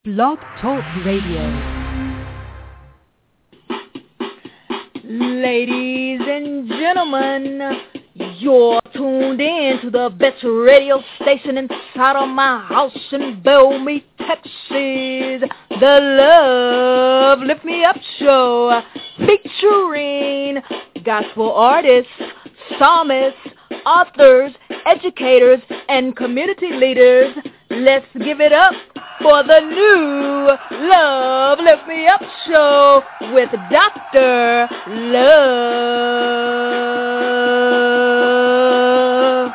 Blog Talk Radio. Ladies and gentlemen, you're tuned in to the best radio station inside of my house in Bellmead, Texas. The Love Lift Me Up Show, featuring gospel artists, psalmists, authors, educators, and community leaders. Let's give it up for the new Love Lift Me Up Show with Dr. Love.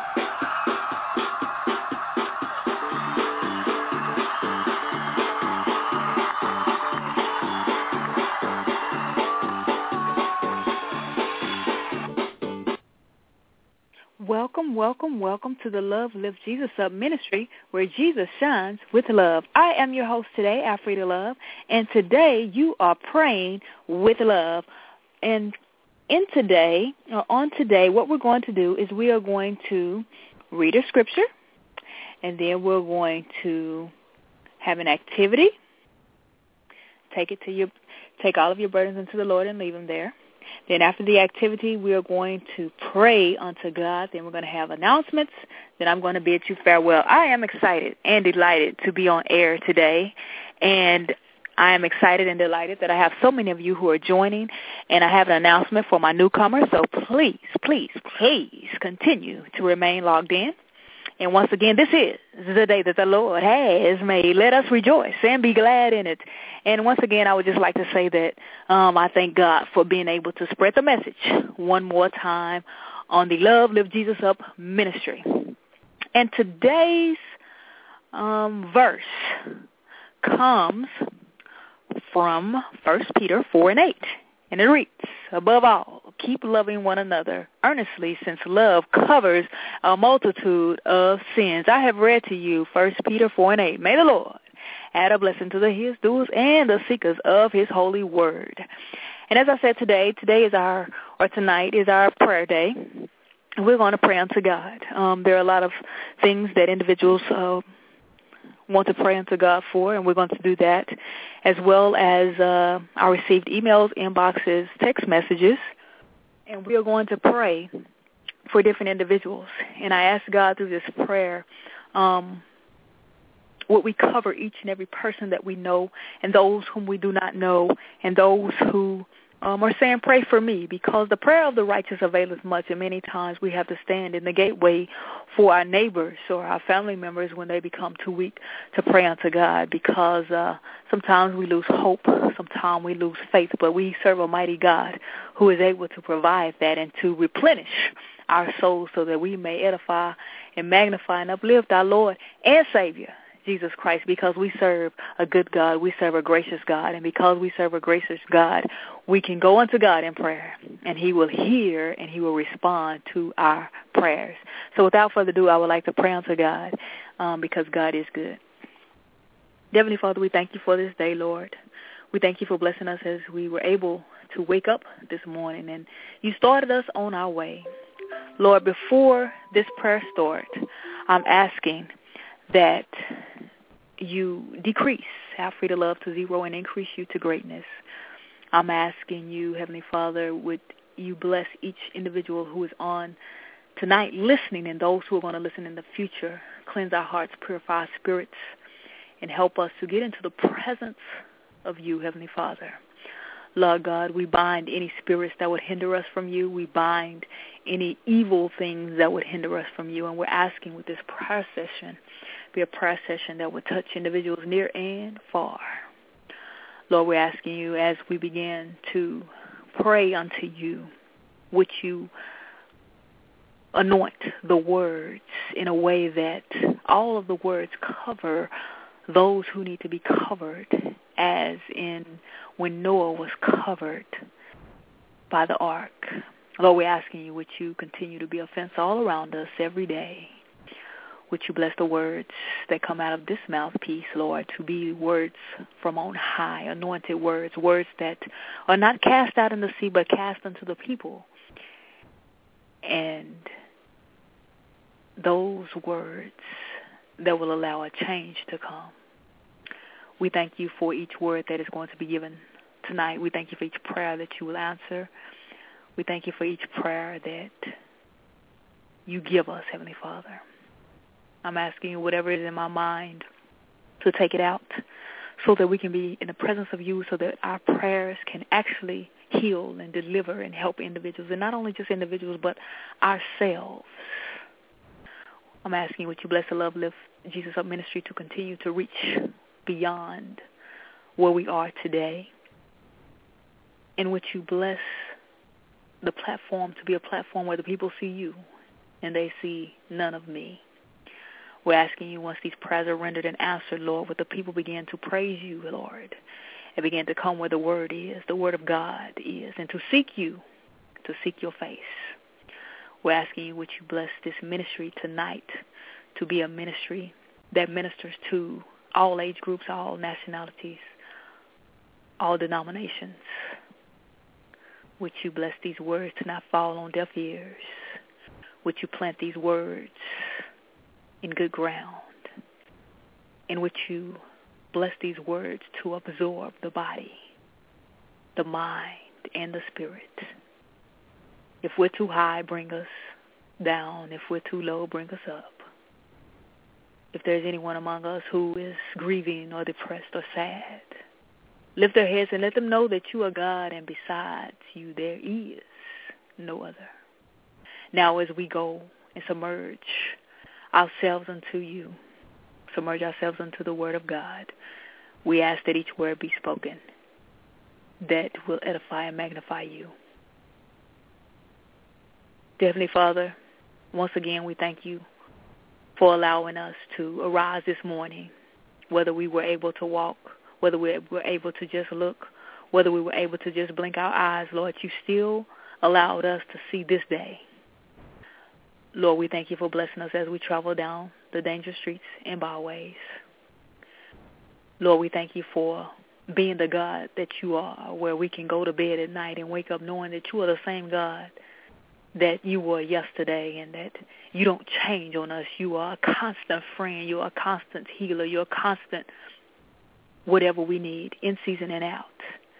Welcome to the Love Lift Jesus Up ministry, where Jesus shines with love. I am your host today, Alfreda Love, and today you are praying with love. And on today, what we're going to do is we are going to read a scripture, and then we're going to have an activity. Take all of your burdens into the Lord and leave them there. Then after the activity, we are going to pray unto God. Then we're going to have announcements. Then I'm going to bid you farewell. I am excited and delighted to be on air today. And I am excited and delighted that I have so many of you who are joining. And I have an announcement for my newcomers. So please continue to remain logged in. And once again, this is the day that the Lord has made. Let us rejoice and be glad in it. And once again, I would just like to say that I thank God for being able to spread the message one more time on the Love Lift Jesus Up ministry. And today's verse comes from 1 Peter 4:8. And it reads, above all, keep loving one another earnestly, since love covers a multitude of sins. I have read to you 1 Peter 4:8. May the Lord add a blessing to his doers and the seekers of his holy word. And as I said, tonight is our prayer day. We're going to pray unto God. There are a lot of things that individuals want to pray unto God for, and we're going to do that, as well as I received emails, inboxes, text messages, and we are going to pray for different individuals. And I ask God through this prayer, would we cover each and every person that we know, and those whom we do not know, and those who are saying, pray for me, because the prayer of the righteous availeth much, and many times we have to stand in the gateway for our neighbors or our family members when they become too weak to pray unto God, because sometimes we lose hope, sometimes we lose faith, but we serve a mighty God who is able to provide that and to replenish our souls so that we may edify and magnify and uplift our Lord and Savior, Jesus Christ, because we serve a good God, we serve a gracious God, and because we serve a gracious God, we can go unto God in prayer, and he will hear and he will respond to our prayers. So without further ado, I would like to pray unto God, because God is good. Heavenly Father, we thank you for this day, Lord. We thank you for blessing us as we were able to wake up this morning, and you started us on our way. Lord, before this prayer starts, I'm asking that you decrease Alfreda Love to zero and increase you to greatness. I'm asking you, Heavenly Father, would you bless each individual who is on tonight listening, and those who are going to listen in the future. Cleanse our hearts, purify our spirits, and help us to get into the presence of you, Heavenly Father. Lord God, we bind any spirits that would hinder us from you. We bind any evil things that would hinder us from you. And we're asking with this prayer session, be a prayer session that would touch individuals near and far. Lord, we're asking you as we begin to pray unto you, would you anoint the words in a way that all of the words cover those who need to be covered, as in when Noah was covered by the ark. Lord, we're asking you, would you continue to be a fence all around us every day? Would you bless the words that come out of this mouthpiece, Lord, to be words from on high, anointed words, words that are not cast out in the sea, but cast unto the people. And those words that will allow a change to come. We thank you for each word that is going to be given tonight. We thank you for each prayer that you will answer. We thank you for each prayer that you give us, Heavenly Father. I'm asking you whatever is in my mind to take it out so that we can be in the presence of you, so that our prayers can actually heal and deliver and help individuals, and not only just individuals, but ourselves. I'm asking you, would you bless the Love Lift Jesus Up ministry to continue to reach beyond where we are today, and would you bless the platform to be a platform where the people see you and they see none of me. We're asking you, once these prayers are rendered and answered, Lord, would the people begin to praise you, Lord, and begin to come where the word is, the word of God is, and to seek you, to seek your face. We're asking you, would you bless this ministry tonight to be a ministry that ministers to all age groups, all nationalities, all denominations. Would you bless these words to not fall on deaf ears? Would you plant these words in good ground? And would you bless these words to absorb the body, the mind, and the spirit? If we're too high, bring us down. If we're too low, bring us up. If there's anyone among us who is grieving or depressed or sad, lift their heads and let them know that you are God, and besides you there is no other. Now as we go and submerge ourselves unto you, submerge ourselves unto the word of God, we ask that each word be spoken that will edify and magnify you. Dear Heavenly Father, once again we thank you for allowing us to arise this morning, whether we were able to walk, whether we were able to just look, whether we were able to just blink our eyes. Lord, you still allowed us to see this day. Lord, we thank you for blessing us as we travel down the dangerous streets and byways. Lord, we thank you for being the God that you are, where we can go to bed at night and wake up knowing that you are the same God that you were yesterday, and that you don't change on us. You are a constant friend. You are a constant healer. You're a constant whatever we need in season and out.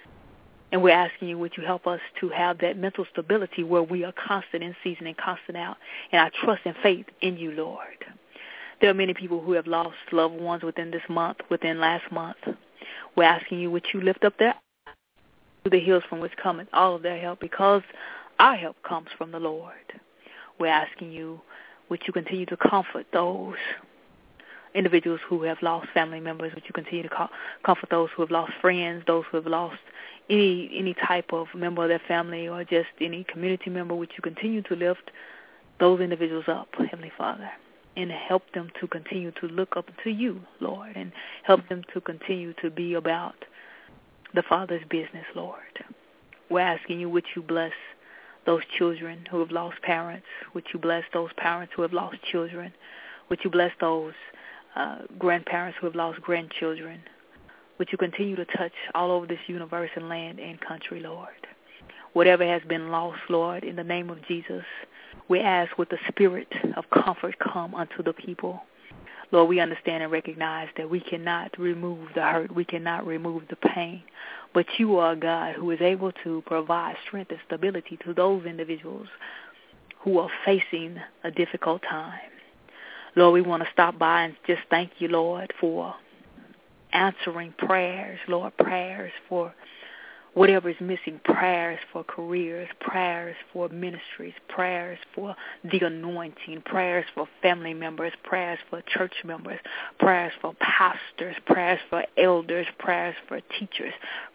And we're asking you, would you help us to have that mental stability where we are constant in season and constant out, and I trust and faith in you, Lord. There are many people who have lost loved ones within this month, within last month. We're asking you, would you lift up their eyes to the hills from which cometh all of their help, because our help comes from the Lord. We're asking you, would you continue to comfort those individuals who have lost family members? Would you continue to comfort those who have lost friends, those who have lost any type of member of their family, or just any community member? Would you continue to lift those individuals up, Heavenly Father, and help them to continue to look up to you, Lord, and help them to continue to be about the Father's business, Lord. We're asking you, would you bless those children who have lost parents? Would you bless those parents who have lost children? Would you bless those grandparents who have lost grandchildren? Would you continue to touch all over this universe and land and country, Lord? Whatever has been lost, Lord, in the name of Jesus, we ask with the spirit of comfort come unto the people. Lord, we understand and recognize that we cannot remove the hurt. We cannot remove the pain. But you are a God who is able to provide strength and stability to those individuals who are facing a difficult time. Lord, we want to stop by and just thank you, Lord, for answering prayers, Lord, prayers for whatever is missing, prayers for careers, prayers for ministries, prayers for the anointing, prayers for family members, prayers for church members, prayers for pastors, prayers for elders, prayers for teachers,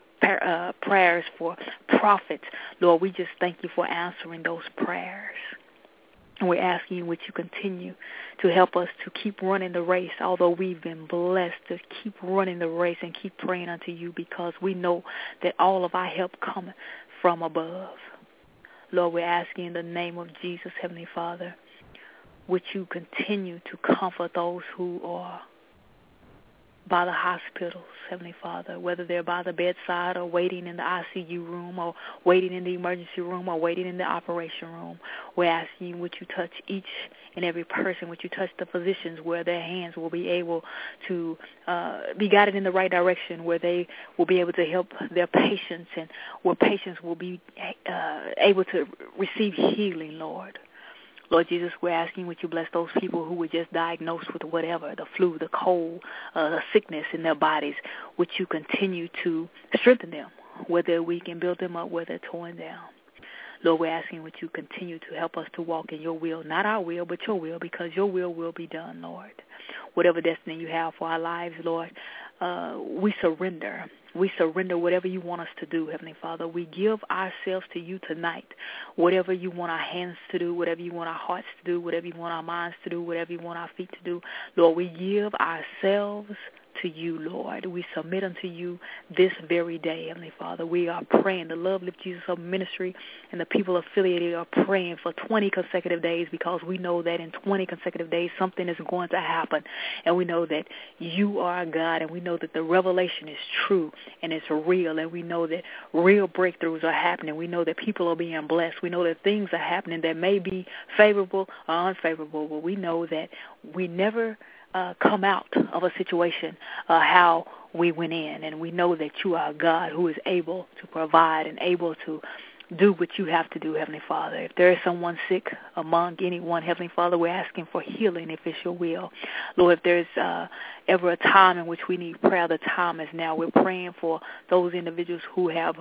prayers for prophets. Lord, we just thank you for answering those prayers. And we're asking you, would you continue to help us to keep running the race, although we've been blessed to keep running the race and keep praying unto you, because we know that all of our help comes from above. Lord, we're asking in the name of Jesus, Heavenly Father, would you continue to comfort those who are by the hospitals, Heavenly Father, whether they're by the bedside or waiting in the ICU room or waiting in the emergency room or waiting in the operation room. We're asking you, would you touch each and every person? Would you touch the physicians where their hands will be able to be guided in the right direction, where they will be able to help their patients and where patients will be able to receive healing, Lord. Lord Jesus, we're asking would you bless those people who were just diagnosed with whatever, the flu, the cold, the sickness in their bodies. Would you continue to strengthen them, whether we can build them up, whether they're torn down. Lord, we're asking would you continue to help us to walk in your will, not our will, but your will, because your will be done, Lord. Whatever destiny you have for our lives, Lord, we surrender. We surrender whatever you want us to do, Heavenly Father. We give ourselves to you tonight. Whatever you want our hands to do, whatever you want our hearts to do, whatever you want our minds to do, whatever you want our feet to do, Lord, we give ourselves to you, Lord. We submit unto you this very day, Heavenly Father. We are praying. The Love Lift Jesus Up Ministry and the people affiliated are praying for 20 consecutive days because we know that in 20 consecutive days something is going to happen. And we know that you are God, and we know that the revelation is true and it's real, and we know that real breakthroughs are happening. We know that people are being blessed. We know that things are happening that may be favorable or unfavorable, but we know that we never come out of a situation how we went in, and we know that you are a God who is able to provide and able to do what you have to do, Heavenly Father. If there is someone sick among anyone, Heavenly Father, we're asking for healing if it's your will. Lord, if there's ever a time in which we need prayer, the time is now. We're praying for those individuals who have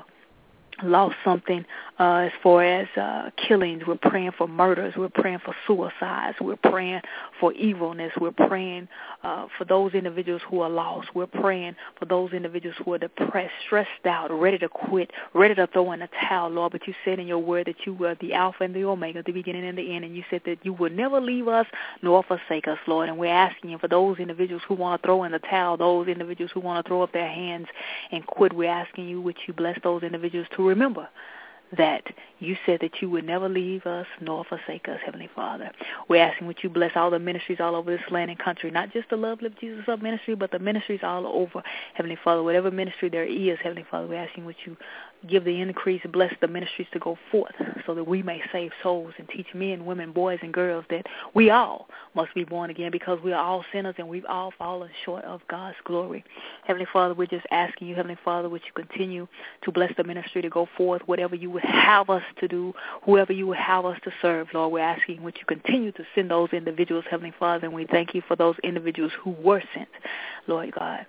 lost something as far as killings. We're praying for murders. We're praying for suicides. We're praying for evilness. We're praying for those individuals who are lost. We're praying for those individuals who are depressed, stressed out, ready to quit, ready to throw in the towel, Lord. But you said in your word that you were the Alpha and the Omega, the beginning and the end, and you said that you would never leave us nor forsake us, Lord. And we're asking you for those individuals who want to throw in the towel, those individuals who want to throw up their hands and quit. We're asking you, would you bless those individuals to remember that you said that you would never leave us nor forsake us, Heavenly Father. We're asking would you bless all the ministries all over this land and country, not just the Love Lift Jesus Up ministry, but the ministries all over, Heavenly Father. Whatever ministry there is, Heavenly Father, we're asking would you give the increase, bless the ministries to go forth so that we may save souls and teach men, women, boys, and girls that we all must be born again because we are all sinners and we've all fallen short of God's glory. Heavenly Father, we're just asking you, Heavenly Father, would you continue to bless the ministry to go forth, whatever you would have us to do, whoever you would have us to serve, Lord. We're asking would you continue to send those individuals, Heavenly Father, and we thank you for those individuals who were sent, Lord God.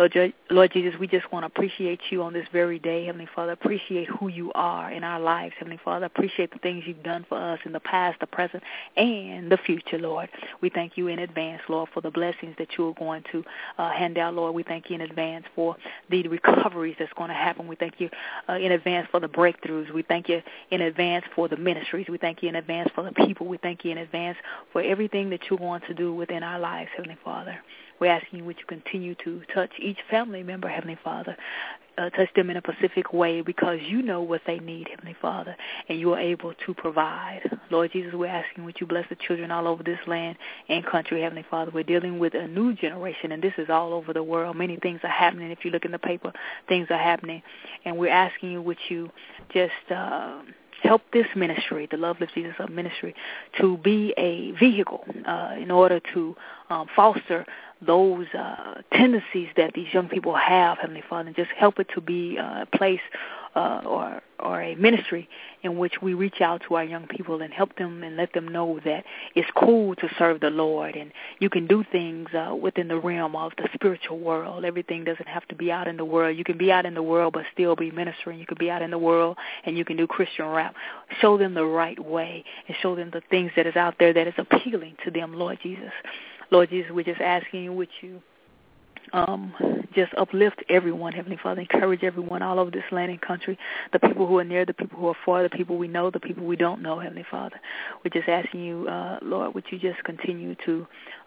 Lord Jesus, we just want to appreciate you on this very day, Heavenly Father. Appreciate who you are in our lives, Heavenly Father. Appreciate the things you've done for us in the past, the present, and the future, Lord. We thank you in advance, Lord, for the blessings that you are going to hand out, Lord. We thank you in advance for the recoveries that's going to happen. We thank you in advance for the breakthroughs. We thank you in advance for the ministries. We thank you in advance for the people. We thank you in advance for everything that you're going to do within our lives, Heavenly Father. We're asking you would you continue to touch each family member, Heavenly Father. Touch them in a specific way because you know what they need, Heavenly Father, and you are able to provide. Lord Jesus, we're asking would you bless the children all over this land and country, Heavenly Father. We're dealing with a new generation, and this is all over the world. Many things are happening. If you look in the paper, things are happening. And we're asking you would you just help this ministry, the Love Lift Jesus Up ministry, to be a vehicle in order to foster those tendencies that these young people have, Heavenly Father, and just help it to be a place or a ministry in which we reach out to our young people and help them and let them know that it's cool to serve the Lord and you can do things within the realm of the spiritual world. Everything doesn't have to be out in the world. You can be out in the world but still be ministering. You can be out in the world and you can do Christian rap. Show them the right way and show them the things that is out there that is appealing to them, Lord Jesus. Lord Jesus, we're just asking you, would you just uplift everyone, Heavenly Father, encourage everyone all over this land and country, the people who are near, the people who are far, the people we know, the people we don't know, Heavenly Father. We're just asking you, Lord, would you just continue to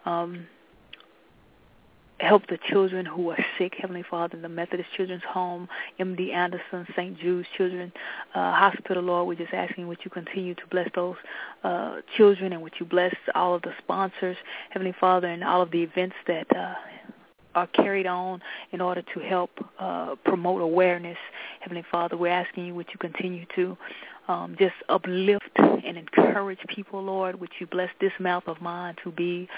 help the children who are sick, Heavenly Father, the Methodist Children's Home, M.D. Anderson, St. Jude's Children's Hospital, Lord. We're just asking would you continue to bless those children and would you bless all of the sponsors, Heavenly Father, and all of the events that are carried on in order to help promote awareness. Heavenly Father, we're asking you, would you continue to just uplift and encourage people, Lord? Would you bless this mouth of mine to be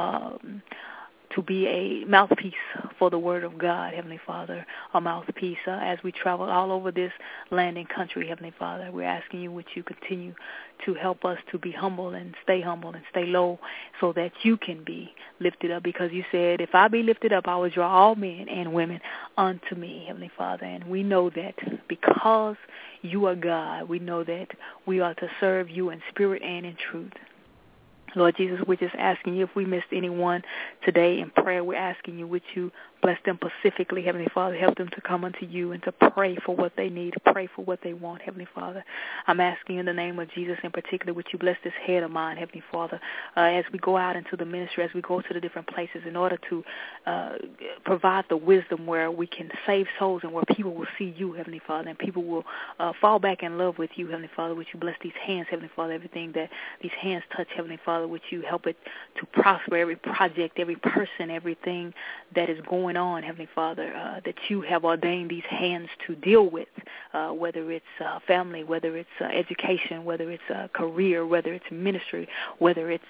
a mouthpiece for the word of God, Heavenly Father, a mouthpiece as we travel all over this land and country, Heavenly Father. We're asking you, would you continue to help us to be humble and stay low so that you can be lifted up, because you said, if I be lifted up, I will draw all men and women unto me, Heavenly Father. And we know that because you are God, we know that we are to serve you in spirit and in truth. Lord Jesus, we're just asking you, if we missed anyone today in prayer, we're asking you, would you bless them specifically, Heavenly Father, help them to come unto you and to pray for what they need, pray for what they want, Heavenly Father. I'm asking you in the name of Jesus in particular, would you bless this head of mine, Heavenly Father, as we go out into the ministry, as we go to the different places in order to provide the wisdom where we can save souls and where people will see you, Heavenly Father, and people will fall back in love with you, Heavenly Father. Would you bless these hands, Heavenly Father, everything that these hands touch, Heavenly Father, would you help it to prosper, every project, every person, everything that is going on, Heavenly Father, that you have ordained these hands to deal with, whether it's family, whether it's education, whether it's career, whether it's ministry, whether it's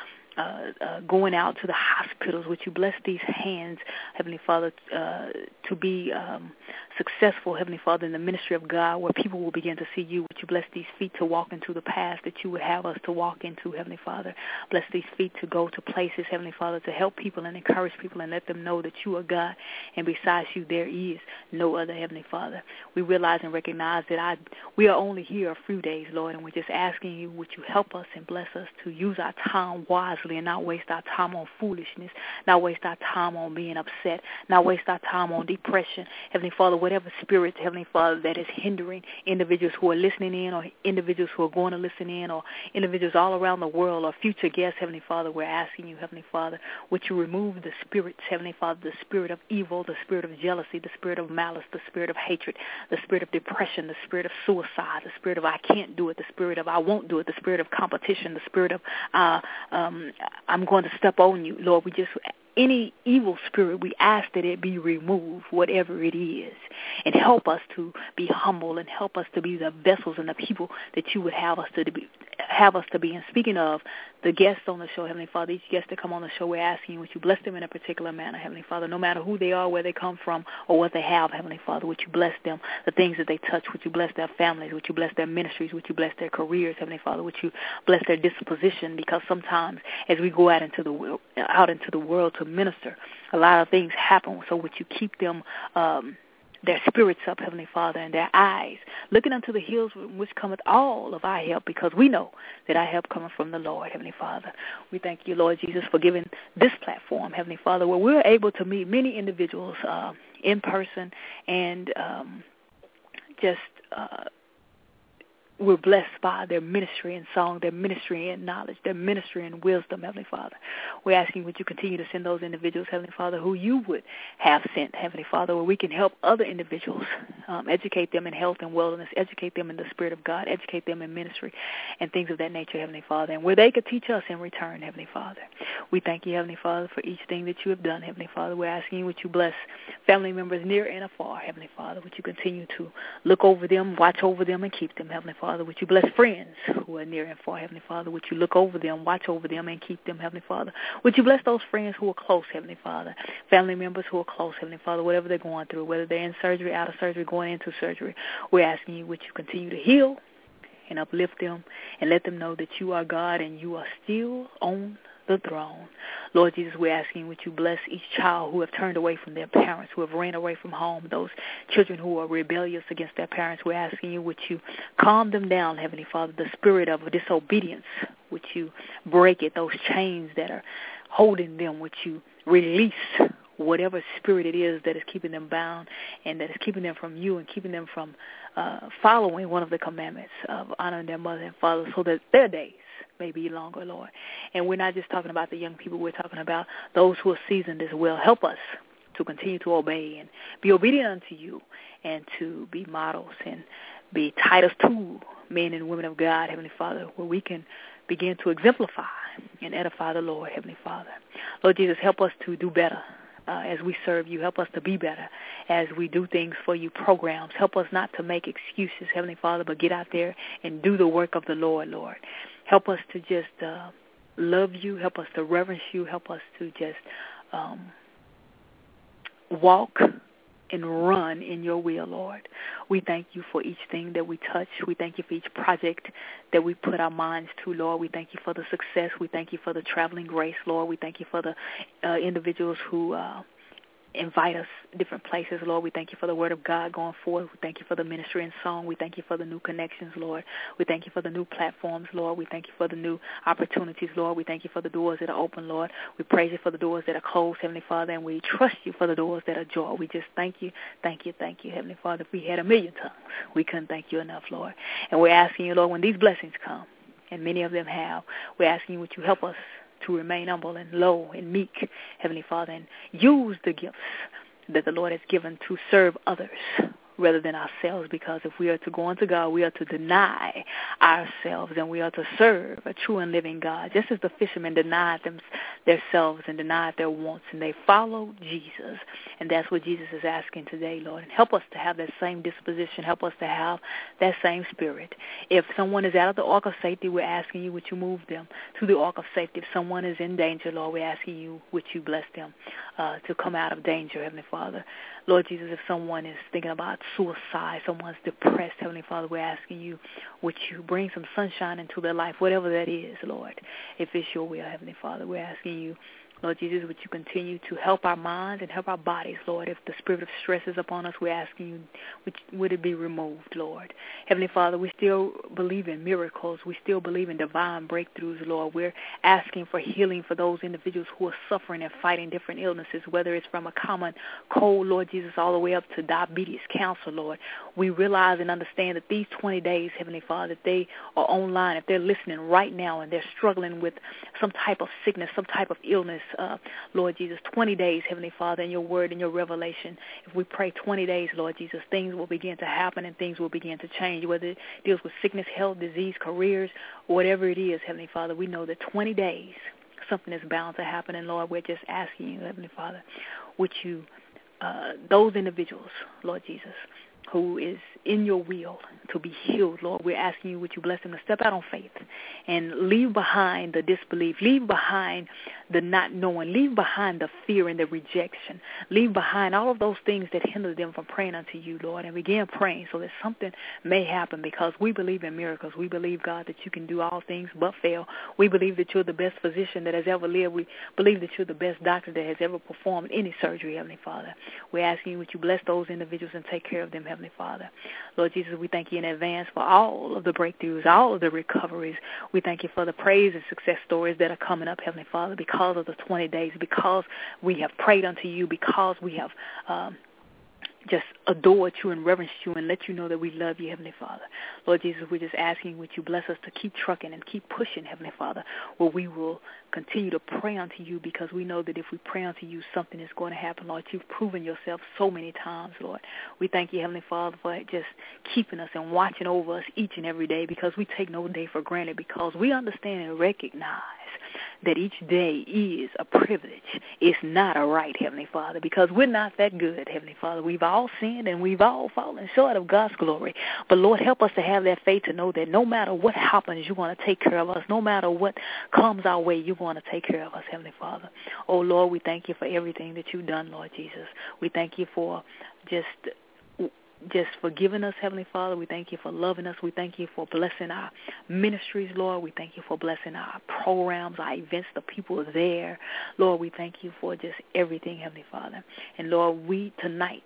going out to the hospitals. Would you bless these hands, Heavenly Father, to be successful, Heavenly Father, in the ministry of God, where people will begin to see you. Would you bless these feet to walk into the path that you would have us to walk into, Heavenly Father. Bless these feet to go to places, Heavenly Father, to help people and encourage people and let them know that you are God, and besides you there is no other, Heavenly Father. We realize and recognize that we are only here a few days, Lord, and we're just asking you, would you help us and bless us to use our time wisely and not waste our time on foolishness, not waste our time on being upset, not waste our time on depression, Heavenly Father, whatever spirit, Heavenly Father, that is hindering individuals who are listening in, or individuals who are going to listen in, or individuals all around the world, or future guests, Heavenly Father, we're asking you, Heavenly Father, would you remove the spirits, Heavenly Father, the spirit of evil, the spirit of jealousy, the spirit of malice, the spirit of hatred, the spirit of depression, the spirit of suicide, the spirit of I can't do it, the spirit of I won't do it, the spirit of competition, the spirit of I'm going to step on you, Lord. Any evil spirit, we ask that it be removed, whatever it is, and help us to be humble and help us to be the vessels and the people that you would have us to be. And speaking of the guests on the show, Heavenly Father, each guest that come on the show, we're asking you, would you bless them in a particular manner, Heavenly Father, no matter who they are, where they come from, or what they have, Heavenly Father. Would you bless them, the things that they touch? Would you bless their families? Would you bless their ministries? Would you bless their careers, Heavenly Father? Would you bless their disposition? Because sometimes as we go out into the world to minister, a lot of things happen. So would you keep them their spirits up, Heavenly Father, and their eyes looking unto the hills from which cometh all of our help, because we know that our help cometh from the Lord, Heavenly Father. We thank you, Lord Jesus, for giving this platform, Heavenly Father, where we're able to meet many individuals in person, and we're blessed by their ministry in song, their ministry in knowledge, their ministry in wisdom, Heavenly Father. We're asking, would you continue to send those individuals, Heavenly Father, who you would have sent, Heavenly Father, where we can help other individuals, educate them in health and wellness, educate them in the Spirit of God, educate them in ministry and things of that nature, Heavenly Father, and where they could teach us in return, Heavenly Father. We thank you, Heavenly Father, for each thing that you have done, Heavenly Father. We're asking you, would you bless family members near and afar, Heavenly Father. Would you continue to look over them, watch over them, and keep them, Heavenly Father. Would you bless friends who are near and far, Heavenly Father? Would you look over them, watch over them, and keep them, Heavenly Father? Would you bless those friends who are close, Heavenly Father? Family members who are close, Heavenly Father, whatever they're going through, whether they're in surgery, out of surgery, going into surgery, we're asking you, would you continue to heal and uplift them and let them know that you are God and you are still on the throne. Lord Jesus, we're asking, would you bless each child who have turned away from their parents, who have ran away from home, those children who are rebellious against their parents. We're asking you, would you calm them down, Heavenly Father, the spirit of disobedience, would you break it, those chains that are holding them, would you release whatever spirit it is that is keeping them bound and that is keeping them from you and keeping them from following one of the commandments of honoring their mother and father, so that their days may be longer, Lord. And we're not just talking about the young people, we're talking about those who are seasoned as well. Help us to continue to obey and be obedient unto you, and to be models and be Titus 2 men and women of God, Heavenly Father, where we can begin to exemplify and edify the Lord, Heavenly Father. Lord Jesus, help us to do better as we serve you. Help us to be better as we do things for you, programs. Help us not to make excuses, Heavenly Father, but get out there and do the work of the Lord, Lord. Help us to just love you. Help us to reverence you. Help us to just walk and run in your will, Lord. We thank you for each thing that we touch. We thank you for each project that we put our minds to, Lord. We thank you for the success. We thank you for the traveling grace, Lord. We thank you for the individuals who invite us different places, Lord. We thank you for the word of God going forward. We thank you for the ministry and song. We thank you for the new connections, Lord. We thank you for the new platforms, Lord. We thank you for the new opportunities, Lord. We thank you for the doors that are open, Lord. We praise you for the doors that are closed, Heavenly Father, and we trust you for the doors that are joy. We just thank you, Heavenly Father. If we had a million tongues, we couldn't thank you enough, Lord. And we're asking you, Lord, when these blessings come, and many of them have, we're asking you, would you help us to remain humble and low and meek, Heavenly Father, and use the gifts that the Lord has given to serve others rather than ourselves, because if we are to go unto God, we are to deny ourselves and we are to serve a true and living God, just as the fishermen denied themselves and denied their wants, and they followed Jesus. And that's what Jesus is asking today, Lord. And help us to have that same disposition. Help us to have that same spirit. If someone is out of the ark of safety, we're asking you, would you move them to the ark of safety? If someone is in danger, Lord, we're asking you, would you bless them to come out of danger, Heavenly Father. Lord Jesus, if someone is thinking about suicide, someone's depressed, Heavenly Father, we're asking you, would you bring some sunshine into their life, whatever that is, Lord, if it's your will, Heavenly Father. We're asking you, Lord Jesus, would you continue to help our minds and help our bodies, Lord. If the spirit of stress is upon us, we're asking you, would it be removed, Lord. Heavenly Father, we still believe in miracles. We still believe in divine breakthroughs, Lord. We're asking for healing for those individuals who are suffering and fighting different illnesses, whether it's from a common cold, Lord Jesus, all the way up to diabetes, cancer, Lord. We realize and understand that these 20 days, Heavenly Father, if they are online, if they're listening right now and they're struggling with some type of sickness, some type of illness, Lord Jesus, 20 days, Heavenly Father, in your word and your revelation. If we pray 20 days, Lord Jesus, things will begin to happen and things will begin to change, whether it deals with sickness, health, disease, careers, whatever it is, Heavenly Father. We know that 20 days, something is bound to happen. And, Lord, we're just asking you, Heavenly Father, would you, those individuals, Lord Jesus, who is in your will to be healed, Lord, we're asking you, would you bless them to step out on faith and leave behind the disbelief, leave behind the not knowing, leave behind the fear and the rejection, leave behind all of those things that hinder them from praying unto you, Lord, and begin praying so that something may happen, because we believe in miracles. We believe, God, that you can do all things but fail. We believe that you're the best physician that has ever lived. We believe that you're the best doctor that has ever performed any surgery, Heavenly Father. We're asking you, would you bless those individuals and take care of them, Heavenly Father. Lord Jesus, we thank you in advance for all of the breakthroughs, all of the recoveries. We thank you for the praise and success stories that are coming up, Heavenly Father, because of the 20 days, because we have prayed unto you, because we have just adored you and reverenced you and let you know that we love you, Heavenly Father. Lord Jesus, we're just asking, would you bless us to keep trucking and keep pushing, Heavenly Father, where we will continue to pray unto you, because we know that if we pray unto you, something is going to happen, Lord. You've proven yourself so many times, Lord. We thank you, Heavenly Father, for just keeping us and watching over us each and every day, because we take no day for granted, because we understand and recognize that each day is a privilege. It's not a right, Heavenly Father, because we're not that good, Heavenly Father. We've all sinned and we've all fallen short of God's glory. But, Lord, help us to have that faith to know that no matter what happens, you're going to take care of us. No matter what comes our way, you're going to take care of us, Heavenly Father. Oh, Lord, we thank you for everything that you've done, Lord Jesus. We thank you for just forgiving us, Heavenly Father. We thank you for loving us. We thank you for blessing our ministries, Lord. We thank you for blessing our programs, our events, the people there. Lord, we thank you for just everything, Heavenly Father. And, Lord, tonight,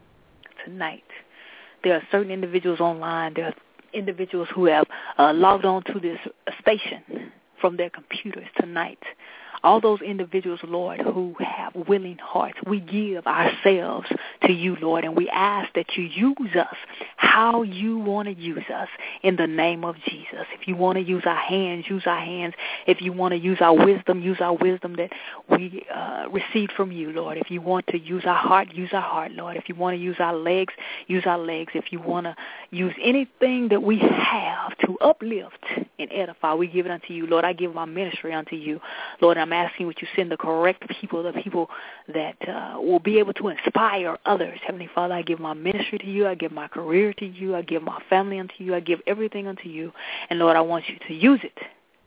there are certain individuals online, there are individuals who have logged on to this station from their computers tonight. All those individuals, Lord, who have willing hearts, we give ourselves to you, Lord, and we ask that you use us how you want to use us in the name of Jesus. If you want to use our hands, use our hands. If you want to use our wisdom that we received from you, Lord. If you want to use our heart, use our heart, Lord. If you want to use our legs, use our legs. If you want to use anything that we have to uplift and edify, we give it unto you, Lord. I give my ministry unto you, Lord. I'm I'm asking would you send the correct people, the people that will be able to inspire others. Heavenly Father, I give my ministry to you. I give my career to you. I give my family unto you. I give everything unto you. And, Lord, I want you to use it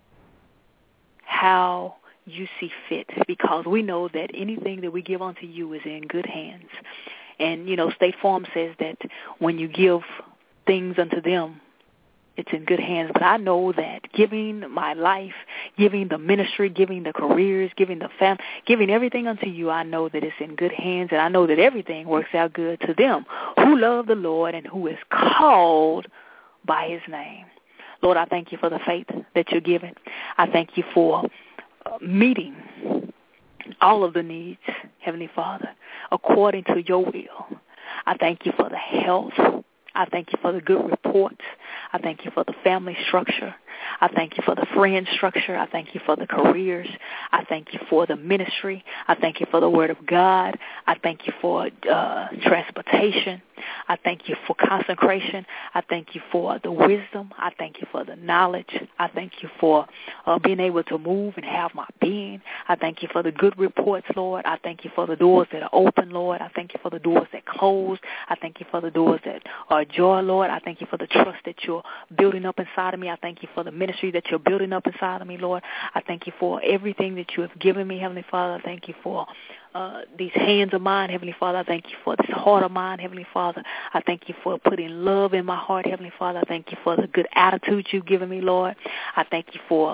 how you see fit, because we know that anything that we give unto you is in good hands. And, State Farm says that when you give things unto them, it's in good hands. But I know that giving my life, giving the ministry, giving the careers, giving the family, giving everything unto you, I know that it's in good hands, and I know that everything works out good to them who love the Lord and who is called by his name. Lord, I thank you for the faith that you're giving. I thank you for meeting all of the needs, Heavenly Father, according to your will. I thank you for the health. I thank you for the good reports. I thank you for the family structure. I thank you for the friend structure. I thank you for the careers. I thank you for the ministry. I thank you for the word of God. I thank you for transportation. I thank you for consecration. I thank you for the wisdom. I thank you for the knowledge. I thank you for being able to move and have my being. I thank you for the good reports, Lord. I thank you for the doors that are open, Lord. I thank you for the doors that close. I thank you for the doors that are joy, Lord. I thank you for the trust that you're building up inside of me. I thank you for the ministry that you're building up inside of me, Lord. I thank you for everything that you have given me, Heavenly Father. I thank you for these hands of mine, Heavenly Father. I thank you for this heart of mine, Heavenly Father. I thank you for putting love in my heart, Heavenly Father. I thank you for the good attitude you've given me, Lord. I thank you for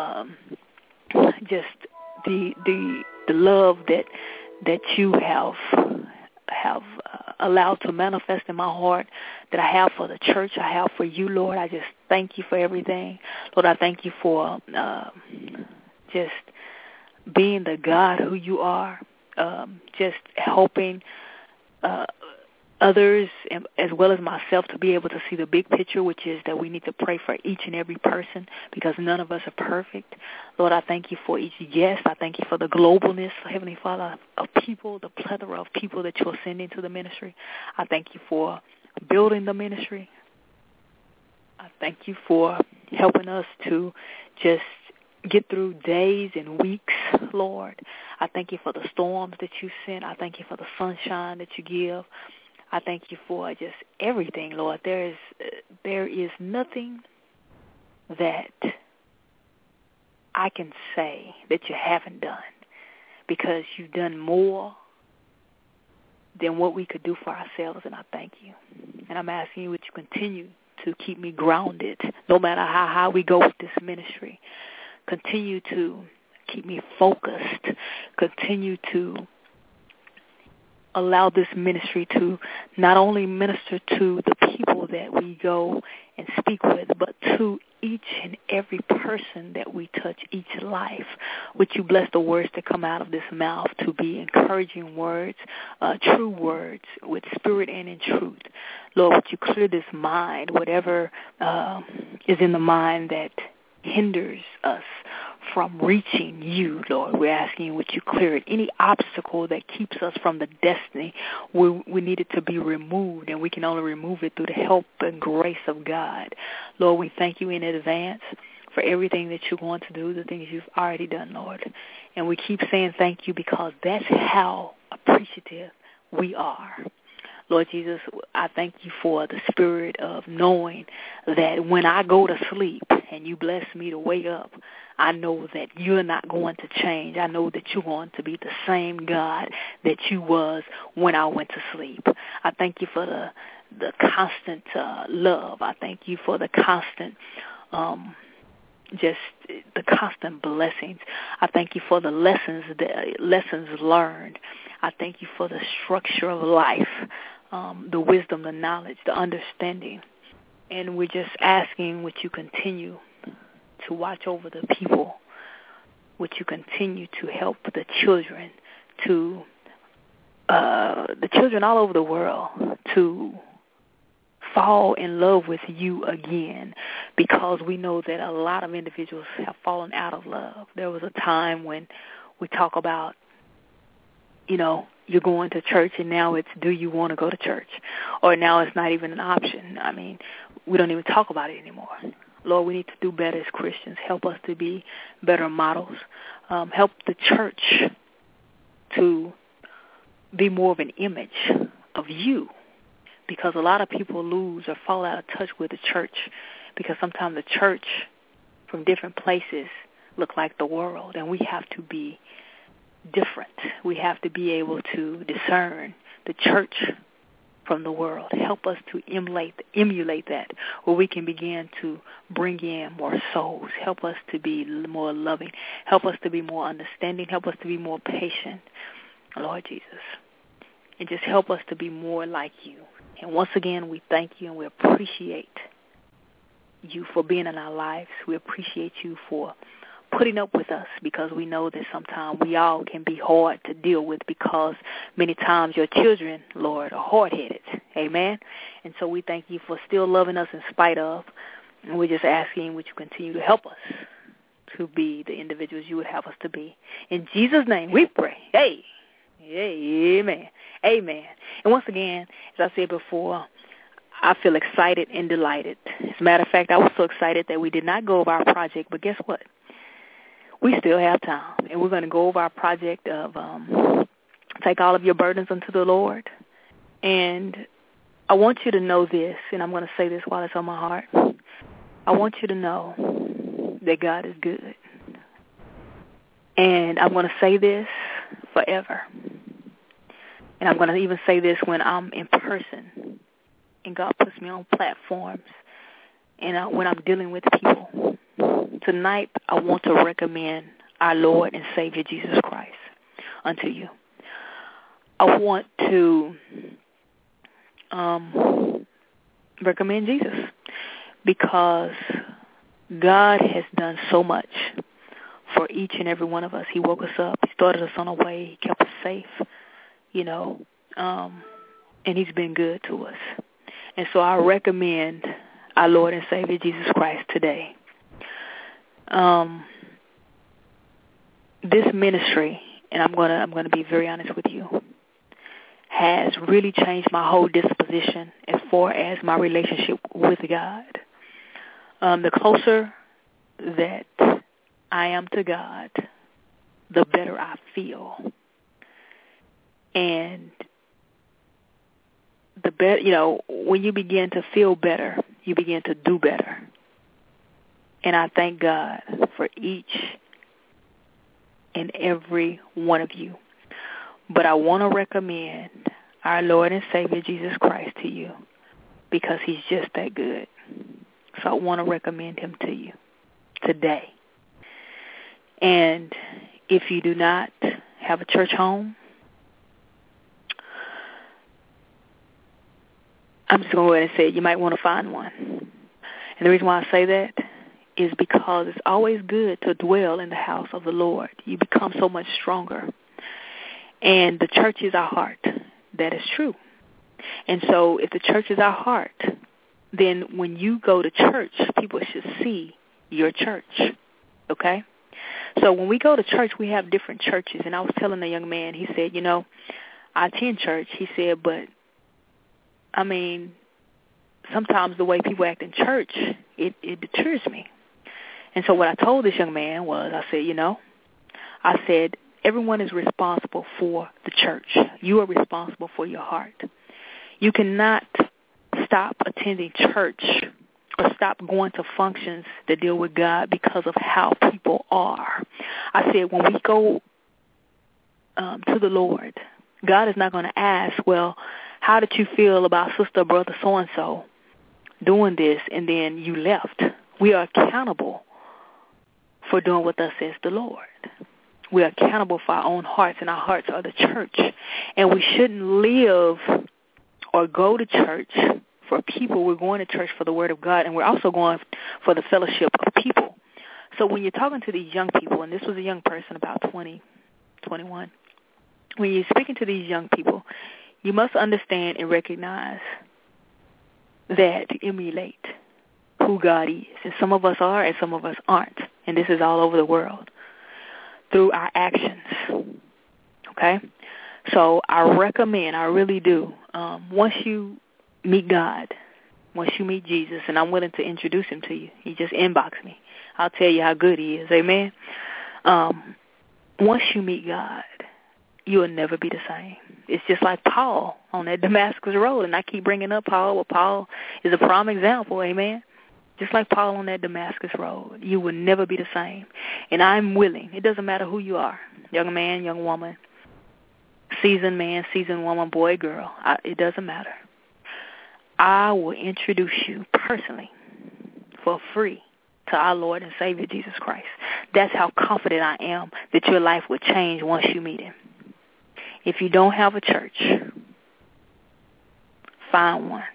just the love that you have allowed to manifest in my heart, that I have for the church, I have for you, Lord. I just thank you for everything. Lord, I thank you for just being the God who you are, just helping others as well as myself to be able to see the big picture, which is that we need to pray for each and every person because none of us are perfect. Lord, I thank you for each guest. I thank you for the globalness, Heavenly Father, of people, the plethora of people that you'll send into the ministry. I thank you for building the ministry. I thank you for helping us to just get through days and weeks, Lord. I thank you for the storms that you send. I thank you for the sunshine that you give. I thank you for just everything, Lord. There is nothing that I can say that you haven't done, because you've done more than what we could do for ourselves, and I thank you. And I'm asking you, would you continue to keep me grounded, no matter how high we go with this ministry. Continue to keep me focused. Continue to allow this ministry to not only minister to the people that we go and speak with, but to each and every person that we touch, each life. Would you bless the words that come out of this mouth to be encouraging words, true words with spirit and in truth. Lord, would you clear this mind, whatever is in the mind that hinders us from reaching you, Lord. We're asking you, would you clear it? Any obstacle that keeps us from the destiny, we need it to be removed, and we can only remove it through the help and grace of God. Lord, we thank you in advance for everything that you're going to do, the things you've already done, Lord. And we keep saying thank you because that's how appreciative we are. Lord Jesus, I thank you for the spirit of knowing that when I go to sleep and you bless me to wake up, I know that you're not going to change. I know that you're going to be the same God that you was when I went to sleep. I thank you for the constant love. I thank you for the constant just the constant blessings. I thank you for the lessons learned. I thank you for the structure of life, the wisdom, the knowledge, the understanding. And we're just asking, would you continue to watch over the people? Would you continue to help the children, the children all over the world to fall in love with you again, because we know that a lot of individuals have fallen out of love. There was a time when we talk about, you're going to church, and now it's, do you want to go to church? Or now it's not even an option. I mean, we don't even talk about it anymore. Lord, we need to do better as Christians. Help us to be better models. Help the church to be more of an image of you, because a lot of people lose or fall out of touch with the church because sometimes the church from different places look like the world, and we have to be different. We have to be able to discern the church from the world. Help us to emulate that, where we can begin to bring in more souls. Help us to be more loving. Help us to be more understanding. Help us to be more patient, Lord Jesus. And just help us to be more like you. And once again, we thank you and we appreciate you for being in our lives. We appreciate you for putting up with us, because we know that sometimes we all can be hard to deal with, because many times your children, Lord, are hard-headed. Amen? And so we thank you for still loving us in spite of, and we're just asking would you continue to help us to be the individuals you would have us to be. In Jesus' name we pray. Hey, amen. Amen. And once again, as I said before, I feel excited and delighted. As a matter of fact, I was so excited that we did not go over our project, but guess what? We still have time, and we're going to go over our project of take all of your burdens unto the Lord. And I want you to know this, and I'm going to say this while it's on my heart. I want you to know that God is good. And I'm going to say this forever. And I'm going to even say this when I'm in person and God puts me on platforms and when I'm dealing with people. Tonight, I want to recommend our Lord and Savior Jesus Christ unto you. I want to recommend Jesus, because God has done so much for each and every one of us. He woke us up. He started us on our way. He kept us safe, and he's been good to us. And so I recommend our Lord and Savior Jesus Christ today. This ministry, and I'm gonna be very honest with you, has really changed my whole disposition as far as my relationship with God. The closer that I am to God, the better I feel. And the better, when you begin to feel better, you begin to do better. And I thank God for each and every one of you. But I want to recommend our Lord and Savior Jesus Christ to you, because he's just that good. So I want to recommend him to you today. And if you do not have a church home, I'm just going to go ahead and say it. You might want to find one. And the reason why I say that is because it's always good to dwell in the house of the Lord. You become so much stronger. And the church is our heart. That is true. And so if the church is our heart, then when you go to church, people should see your church. Okay? So when we go to church, we have different churches. And I was telling a young man, he said, I attend church. He said, but sometimes the way people act in church, it deters me. And so what I told this young man was, I said, everyone is responsible for the church. You are responsible for your heart. You cannot stop attending church or stop going to functions that deal with God because of how people are. I said, when we go to the Lord, God is not going to ask, well, how did you feel about sister, brother, so-and-so doing this, and then you left? We are accountable for doing what thus says the Lord. We are accountable for our own hearts, and our hearts are the church. And we shouldn't live or go to church for people. We're going to church for the Word of God, and we're also going for the fellowship of people. So when you're talking to these young people, and this was a young person about 20, 21, when you're speaking to these young people, you must understand and recognize that to emulate who God is. And some of us are and some of us aren't. And this is all over the world through our actions. Okay? So I recommend, I really do, once you meet God, once you meet Jesus, and I'm willing to introduce him to you. You just inbox me. I'll tell you how good he is. Amen. Once you meet God, you will never be the same. It's just like Paul on that Damascus road, and I keep bringing up Paul. Well, Paul is a prime example, amen? Just like Paul on that Damascus road, you will never be the same. And I'm willing. It doesn't matter who you are, young man, young woman, seasoned man, seasoned woman, boy, girl. It doesn't matter. I will introduce you personally for free to our Lord and Savior Jesus Christ. That's how confident I am that your life will change once you meet him. If you don't have a church, find one.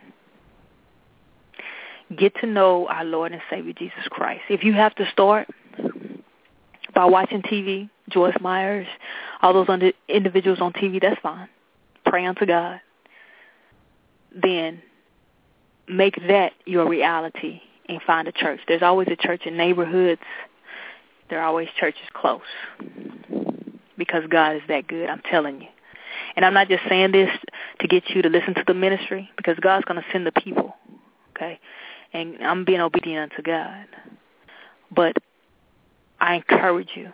Get to know our Lord and Savior Jesus Christ. If you have to start by watching TV, Joyce Myers, all those individuals on TV, that's fine. Pray unto God. Then make that your reality and find a church. There's always a church in neighborhoods. There are always churches close because God is that good, I'm telling you. And I'm not just saying this to get you to listen to the ministry, because God's going to send the people, okay? And I'm being obedient unto God. But I encourage you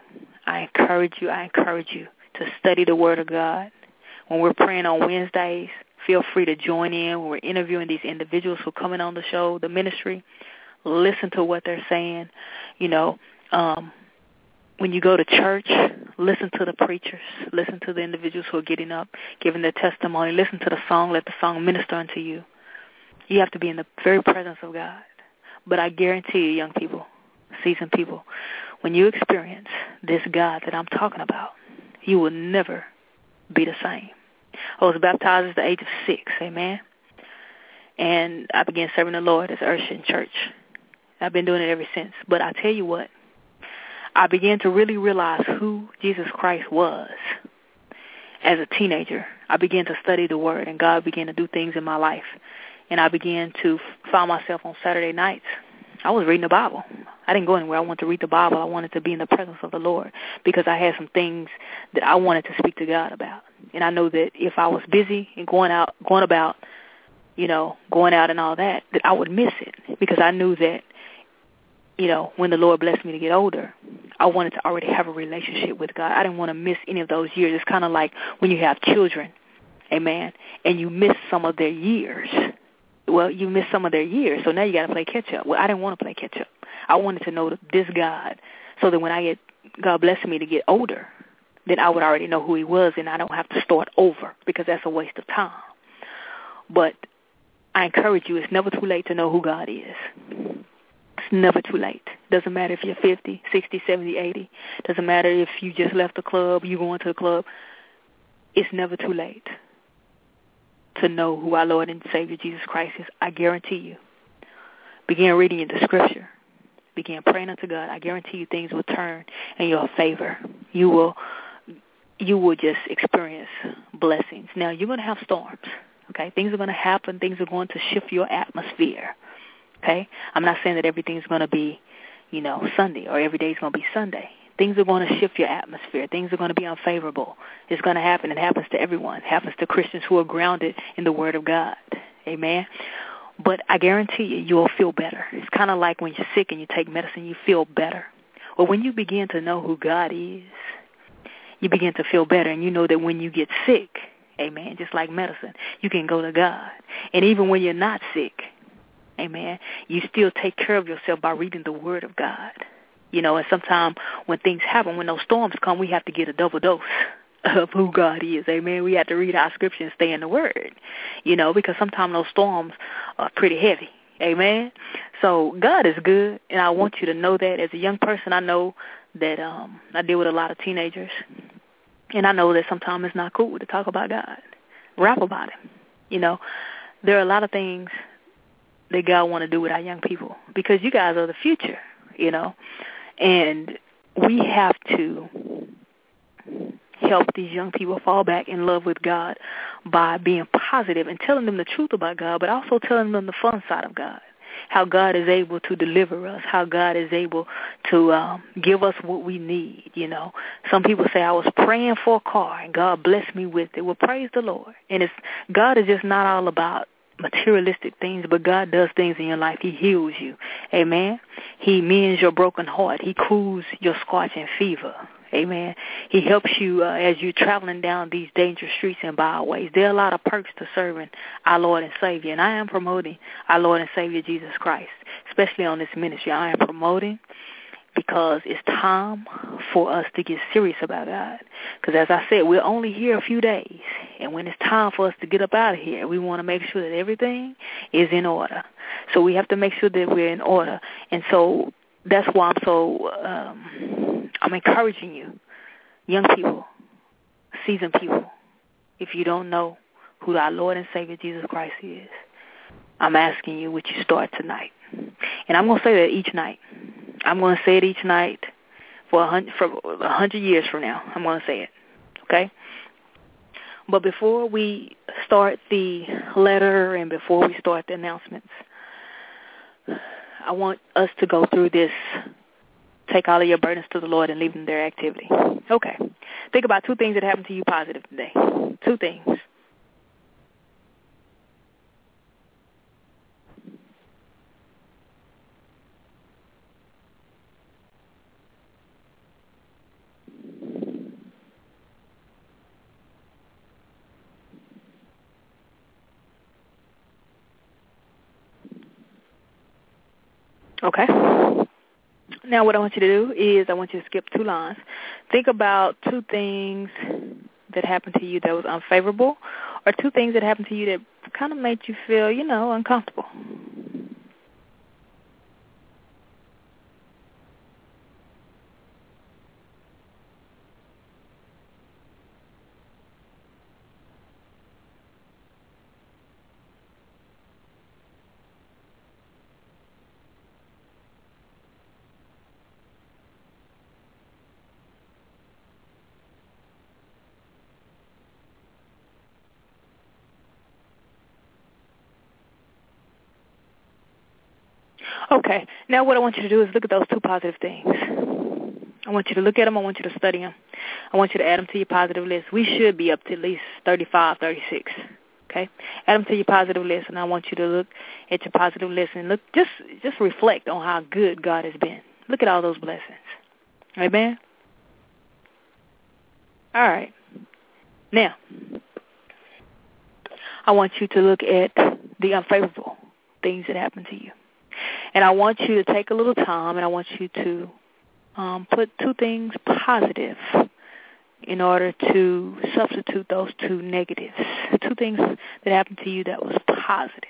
to study the Word of God. When we're praying on Wednesdays, feel free to join in. When we're interviewing these individuals who are coming on the show, the ministry, listen to what they're saying. You know, when you go to church, listen to the preachers. Listen to the individuals who are getting up, giving their testimony. Listen to the song. Let the song minister unto you. You have to be in the very presence of God. But I guarantee you, young people, seasoned people, when you experience this God that I'm talking about, you will never be the same. I was baptized at the age of 6, amen? And I began serving the Lord as usher in church. I've been doing it ever since. But I tell you what, I began to really realize who Jesus Christ was as a teenager. I began to study the Word, and God began to do things in my life. And I began to find myself on Saturday nights. I was reading the Bible. I didn't go anywhere. I wanted to read the Bible. I wanted to be in the presence of the Lord because I had some things that I wanted to speak to God about. And I know that if I was busy and going out and all that, that I would miss it, because I knew that, you know, when the Lord blessed me to get older, I wanted to already have a relationship with God. I didn't want to miss any of those years. It's kind of like when you have children, amen, and you miss some of their years. Well, you miss some of their years, so now you got to play catch-up. Well, I didn't want to play catch-up. I wanted to know this God so that when God blessed me to get older, then I would already know who he was, and I don't have to start over, because that's a waste of time. But I encourage you, it's never too late to know who God is. It's never too late. Doesn't matter if you're 50, 60, 70, 80. Doesn't matter if you just left the club, you going to the club. It's never too late to know who our Lord and Savior Jesus Christ is. I guarantee you. Begin reading in the Scripture. Begin praying unto God. I guarantee you things will turn in your favor. You will just experience blessings. Now, you're going to have storms, okay? Things are going to happen. Things are going to shift your atmosphere, okay? I'm not saying that everything's going to be, you know, Sunday, or every day is going to be Sunday. Things are going to shift your atmosphere. Things are going to be unfavorable. It's going to happen. It happens to everyone. It happens to Christians who are grounded in the Word of God. Amen? But I guarantee you will feel better. It's kind of like when you're sick and you take medicine, you feel better. Well, when you begin to know who God is, you begin to feel better. And you know that when you get sick, amen, just like medicine, you can go to God. And even when you're not sick, amen, you still take care of yourself by reading the Word of God. You know, and sometimes when things happen, when those storms come, we have to get a double dose of who God is. Amen. We have to read our Scripture and stay in the Word, you know, because sometimes those storms are pretty heavy. Amen. So God is good, and I want you to know that. As a young person, I know that I deal with a lot of teenagers, and I know that sometimes it's not cool to talk about God, rap about Him. You know, there are a lot of things that God want to do with our young people, because you guys are the future, you know. And we have to help these young people fall back in love with God by being positive and telling them the truth about God, but also telling them the fun side of God, how God is able to deliver us, how God is able to give us what we need, you know. Some people say, I was praying for a car and God blessed me with it. Well, praise the Lord. And God is just not all about materialistic things, but God does things in your life. He heals you. Amen. He mends your broken heart. He cools your scorching fever. Amen. He helps you as you're traveling down these dangerous streets and byways. There are a lot of perks to serving our Lord and Savior, and I am promoting our Lord and Savior Jesus Christ, especially on this ministry. I am promoting because it's time for us to get serious about God. Because as I said, we're only here a few days, and when it's time for us to get up out of here, we want to make sure that everything is in order. So we have to make sure that we're in order, and so that's why I'm encouraging you, young people, seasoned people, if you don't know who our Lord and Savior Jesus Christ is, I'm asking you, would you start tonight? And I'm going to say that each night. I'm going to say it each night for 100 years from now. I'm going to say it, okay? But before we start the letter and before we start the announcements, I want us to go through this. Take all of your burdens to the Lord and leave them their activity. Okay. Think about 2 things that happened to you positive today. 2 things. Okay. Now what I want you to do is I want you to skip 2 lines. Think about 2 things that happened to you that was unfavorable, or 2 things that happened to you that kind of made you feel, uncomfortable. Okay. Now what I want you to do is look at those 2 positive things. I want you to look at them. I want you to study them. I want you to add them to your positive list. We should be up to at least 35, 36. Okay? Add them to your positive list, and I want you to look at your positive list and look. Just reflect on how good God has been. Look at all those blessings. Amen? All right. Now, I want you to look at the unfavorable things that happened to you. And I want you to take a little time, and I want you to put 2 things positive in order to substitute those 2 negatives. 2 things that happened to you that was positive.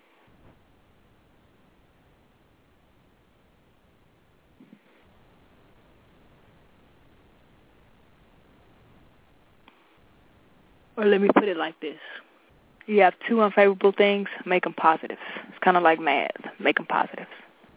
Or let me put it like this. You have 2 unfavorable things, make them positives. It's kind of like math. Make them positives.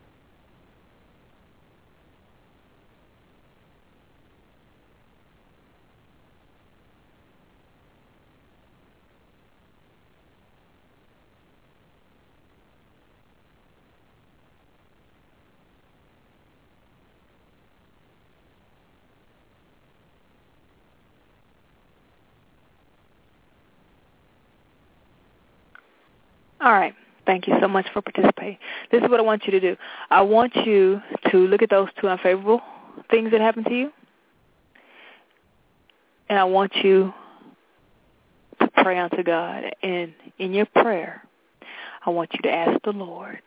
All right. Thank you so much for participating. This is what I want you to do. I want you to look at those 2 unfavorable things that happened to you, and I want you to pray unto God. And in your prayer, I want you to ask the Lord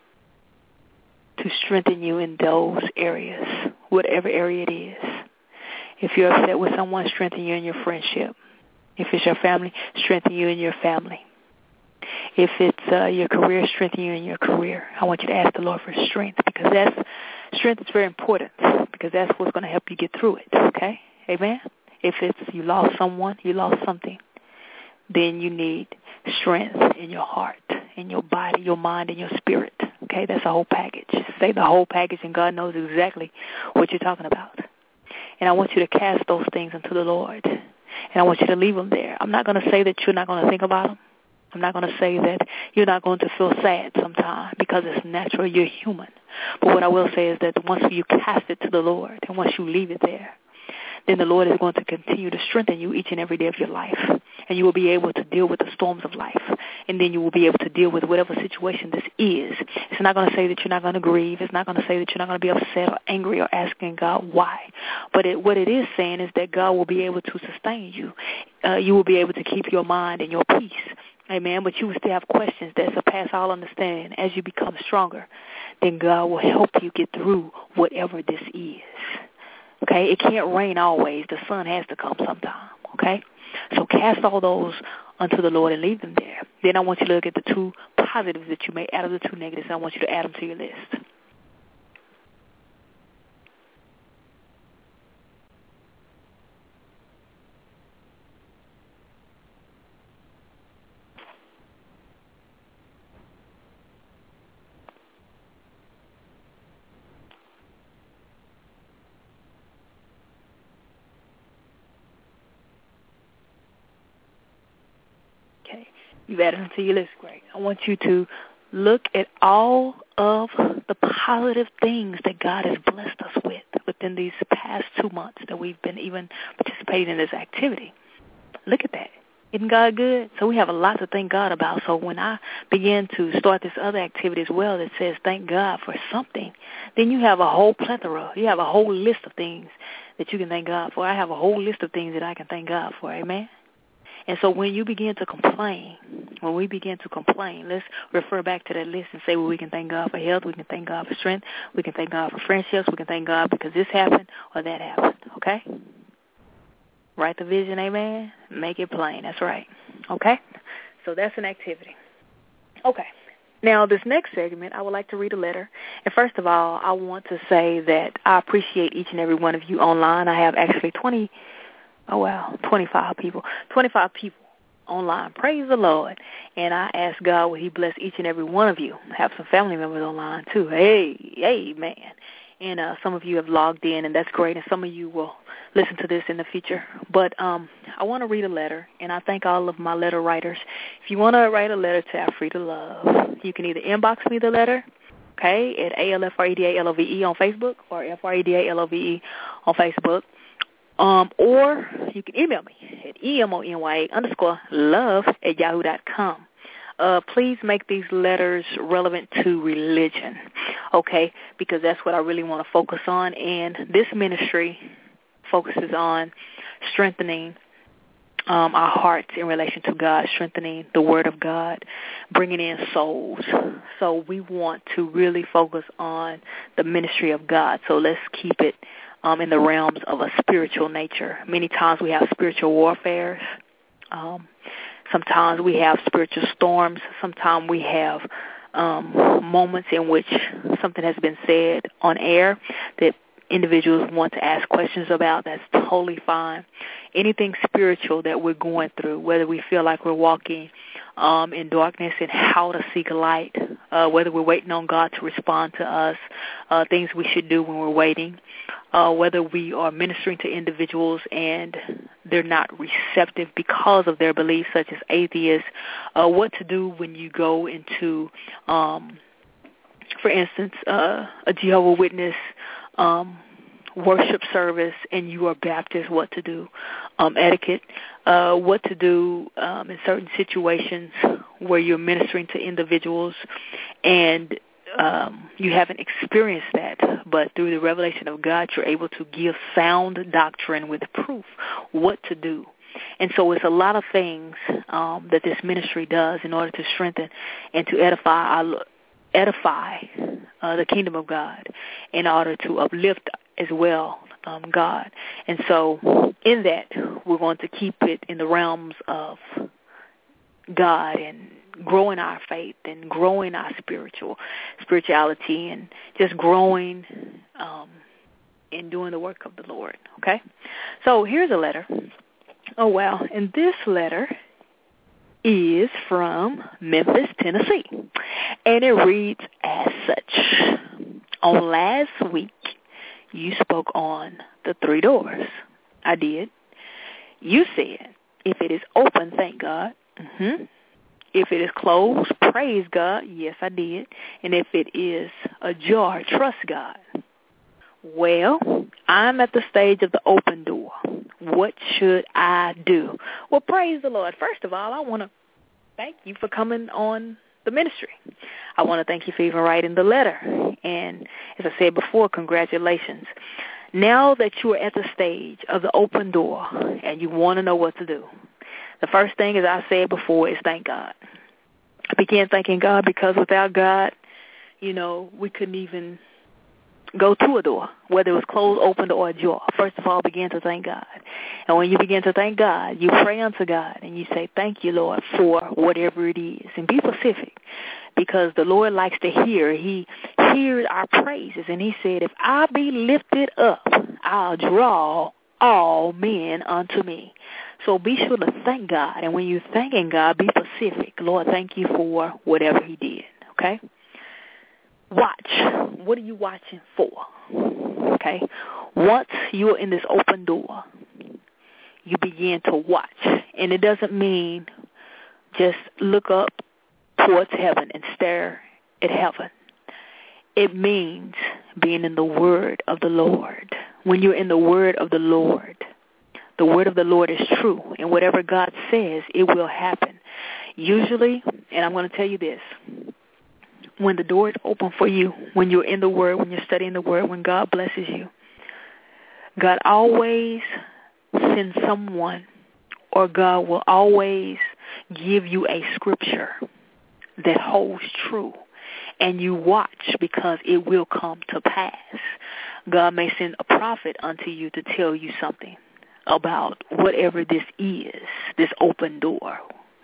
to strengthen you in those areas, whatever area it is. If you're upset with someone, strengthen you in your friendship. If it's your family, strengthen you in your family. If it's your career, strengthen you in your career. I want you to ask the Lord for strength, because strength is very important, because that's what's going to help you get through it, okay? Amen? If it's you lost someone, you lost something, then you need strength in your heart, in your body, your mind, and your spirit, okay? That's a whole package. Say the whole package, and God knows exactly what you're talking about. And I want you to cast those things unto the Lord, and I want you to leave them there. I'm not going to say that you're not going to think about them. I'm not going to say that you're not going to feel sad sometime, because it's natural. You're human. But what I will say is that once you cast it to the Lord and once you leave it there, then the Lord is going to continue to strengthen you each and every day of your life. And you will be able to deal with the storms of life. And then you will be able to deal with whatever situation this is. It's not going to say that you're not going to grieve. It's not going to say that you're not going to be upset or angry or asking God why. But what it is saying is that God will be able to sustain you. You will be able to keep your mind and your peace. Amen. But you will still have questions that surpass all understanding. As you become stronger, then God will help you get through whatever this is. Okay? It can't rain always. The sun has to come sometime. Okay? So cast all those unto the Lord and leave them there. Then I want you to look at the 2 positives that you made out of the 2 negatives, and I want you to add them to your list. You've added them to your list. Great. I want you to look at all of the positive things that God has blessed us with within these past 2 months that we've been even participating in this activity. Look at that. Isn't God good? So we have a lot to thank God about. So when I begin to start this other activity as well that says thank God for something, then you have a whole plethora. You have a whole list of things that you can thank God for. I have a whole list of things that I can thank God for. Amen? And so when you begin to complain, let's refer back to that list and say, well, we can thank God for health, we can thank God for strength, we can thank God for friendships, we can thank God because this happened or that happened, okay? Write the vision, amen? Make it plain, that's right, okay? So that's an activity. Okay. Now, this next segment, I would like to read a letter. And first of all, I want to say that I appreciate each and every one of you online. I have actually 25 people online. Praise the Lord. And I ask God, will he bless each and every one of you. I have some family members online, too. Hey, man. And some of you have logged in, and that's great. And some of you will listen to this in the future. But I want to read a letter, and I thank all of my letter writers. If you want to write a letter to Afrida Love, you can either inbox me the letter, okay, at ALFREDALOVE on Facebook or FREDALOVE on Facebook. Or you can email me at EMONYA_love@yahoo.com. Please make these letters relevant to religion, okay, because that's what I really want to focus on. And this ministry focuses on strengthening our hearts in relation to God, strengthening the Word of God, bringing in souls. So we want to really focus on the ministry of God. So let's keep it in the realms of a spiritual nature. Many times we have spiritual warfare. Sometimes we have spiritual storms. Sometimes we have moments in which something has been said on air that individuals want to ask questions about. That's totally fine. Anything spiritual that we're going through, whether we feel like we're walking in darkness and how to seek light, whether we're waiting on God to respond to us, things we should do when we're waiting, whether we are ministering to individuals and they're not receptive because of their beliefs, such as atheists, what to do when you go into, for instance, a Jehovah's Witness worship service and you are Baptist, what to do, etiquette, what to do in certain situations where you're ministering to individuals and you haven't experienced that, but through the revelation of God, you're able to give sound doctrine with proof, what to do. And so it's a lot of things that this ministry does in order to strengthen and to edify the kingdom of God, in order to uplift as well God. And so in that, we're going to keep it in the realms of God and growing our faith and growing our spirituality and just growing in doing the work of the Lord, okay? So here's a letter. Oh, wow. And this letter is from Memphis, Tennessee. And it reads as such. On last week, you spoke on the 3 doors. I did. You said, if it is open, thank God. If it is closed, praise God. Yes, I did. And if it is ajar, trust God. Well, I'm at the stage of the open door. What should I do? Well, praise the Lord. First of all, I want to thank you for coming on the ministry. I want to thank you for even writing the letter. And as I said before, congratulations. Now that you are at the stage of the open door and you want to know what to do, the first thing, as I said before, is thank God. I began thanking God because without God, we couldn't even go to a door, whether it was closed, opened, or ajar. First of all, begin to thank God. And when you begin to thank God, you pray unto God, and you say, thank you, Lord, for whatever it is. And be specific, because the Lord likes to hear. He hears our praises, and he said, if I be lifted up, I'll draw all men unto me. So be sure to thank God. And when you're thanking God, be specific. Lord, thank you for whatever he did, okay? Watch. What are you watching for? Okay? Once you're in this open door, you begin to watch. And it doesn't mean just look up towards heaven and stare at heaven. It means being in the word of the Lord. When you're in the word of the Lord is true. And whatever God says, it will happen. Usually, and I'm going to tell you this, when the door is open for you, when you're in the Word, when you're studying the Word, when God blesses you, God always sends someone, or God will always give you a scripture that holds true. And you watch because it will come to pass. God may send a prophet unto you to tell you something about whatever this is, this open door.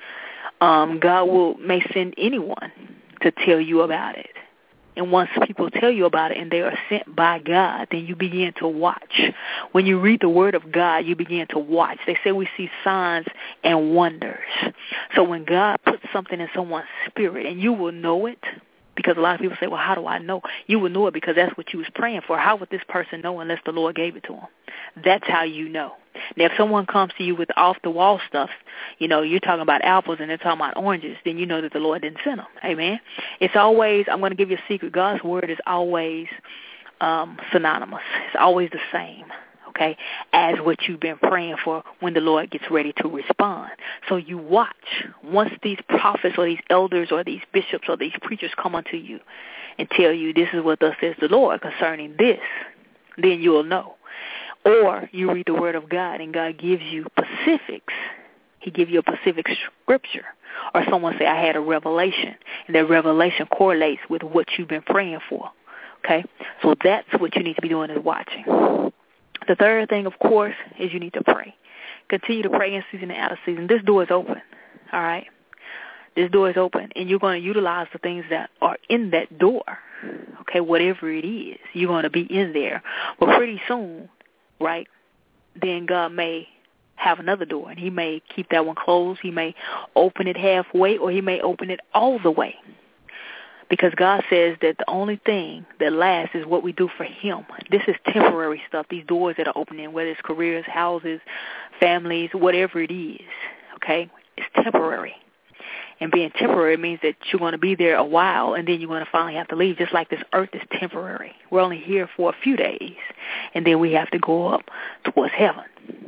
God may send anyone to tell you about it. And once people tell you about it and they are sent by God, then you begin to watch. When you read the Word of God, you begin to watch. They say we see signs and wonders. So when God puts something in someone's spirit, and you will know it, because a lot of people say, well, how do I know? You will know it because that's what you was praying for. How would this person know unless the Lord gave it to him? That's how you know. Now, if someone comes to you with off-the-wall stuff, you're talking about apples and they're talking about oranges, then you know that the Lord didn't send them. Amen? It's always, I'm going to give you a secret, God's word is always synonymous. It's always the same, okay, as what you've been praying for when the Lord gets ready to respond. So you watch. Once these prophets or these elders or these bishops or these preachers come unto you and tell you this is what thus says the Lord concerning this, then you'll know. Or you read the Word of God and God gives you specifics. He gives you a specific scripture. Or someone say, I had a revelation. And that revelation correlates with what you've been praying for. Okay? So that's what you need to be doing is watching. The third thing, of course, is you need to pray. Continue to pray in season and out of season. This door is open. All right? This door is open. And you're going to utilize the things that are in that door. Okay? Whatever it is, you're going to be in there. But pretty soon, right, then God may have another door, and he may keep that one closed. He may open it halfway, or he may open it all the way. Because God says that the only thing that lasts is what we do for him. This is temporary stuff, these doors that are opening, whether it's careers, houses, families, whatever it is, okay? It's temporary. And being temporary means that you're going to be there a while, and then you're going to finally have to leave, just like this earth is temporary. We're only here for a few days, and then we have to go up towards heaven.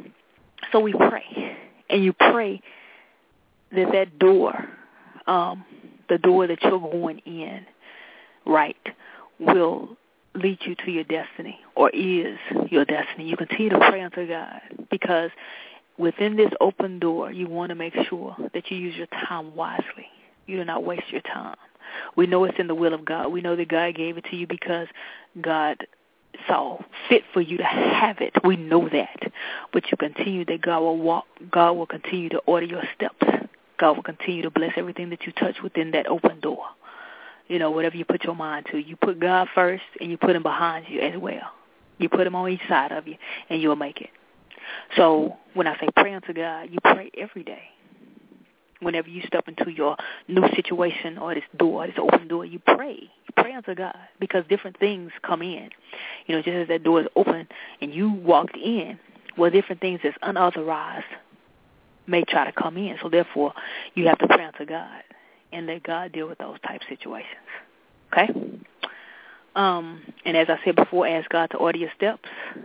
So we pray, and you pray that door, the door that you're going in, right, will lead you to your destiny, or is your destiny. You continue to pray unto God, because within this open door, you want to make sure that you use your time wisely. You do not waste your time. We know it's in the will of God. We know that God gave it to you because God saw fit for you to have it. We know that. But you continue that God will continue to order your steps. God will continue to bless everything that you touch within that open door. Whatever you put your mind to. You put God first, and you put him behind you as well. You put him on each side of you, and you'll make it. So when I say pray unto God, you pray every day. Whenever you step into your new situation or this door, this open door, you pray. You pray unto God, because different things come in. Just as that door is open and you walked in, well, different things that's unauthorized may try to come in. So therefore, you have to pray unto God and let God deal with those type situations. Okay? And as I said before, ask God to order your steps.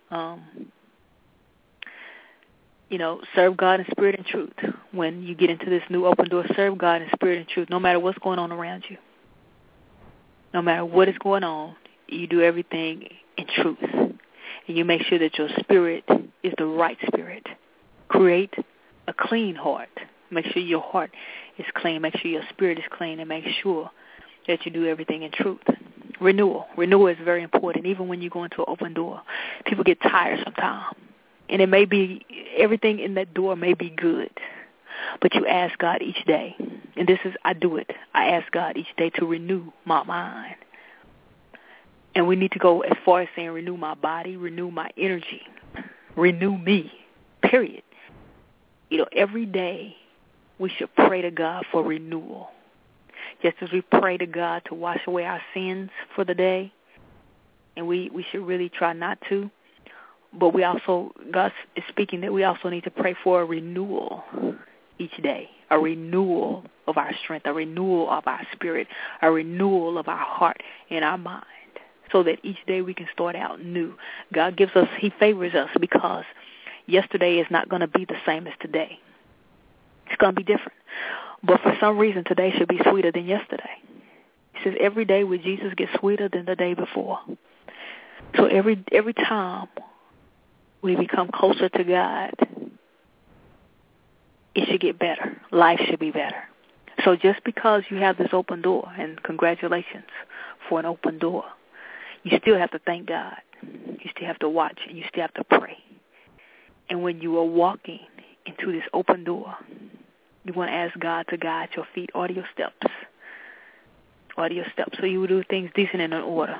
serve God in spirit and truth. When you get into this new open door, serve God in spirit and truth, no matter what's going on around you. No matter what is going on, you do everything in truth. And you make sure that your spirit is the right spirit. Create a clean heart. Make sure your heart is clean. Make sure your spirit is clean, and make sure that you do everything in truth. Renewal. Renewal is very important. Even when you go into an open door, people get tired sometimes. And it may be, everything in that door may be good. But you ask God each day. And I do it. I ask God each day to renew my mind. And we need to go as far as saying renew my body, renew my energy, renew me, period. Every day we should pray to God for renewal. Just as we pray to God to wash away our sins for the day, and we should really try not to, but God is speaking that we also need to pray for a renewal each day, a renewal of our strength, a renewal of our spirit, a renewal of our heart and our mind, so that each day we can start out new. God He favors us because yesterday is not going to be the same as today. It's going to be different. But for some reason, today should be sweeter than yesterday. He says every day with Jesus gets sweeter than the day before. So every time we become closer to God, it should get better. Life should be better. So just because you have this open door, and congratulations for an open door, you still have to thank God. You still have to watch, and you still have to pray. And when you are walking into this open door, you want to ask God to guide your feet, order your steps. Order your steps so you will do things decent and in order.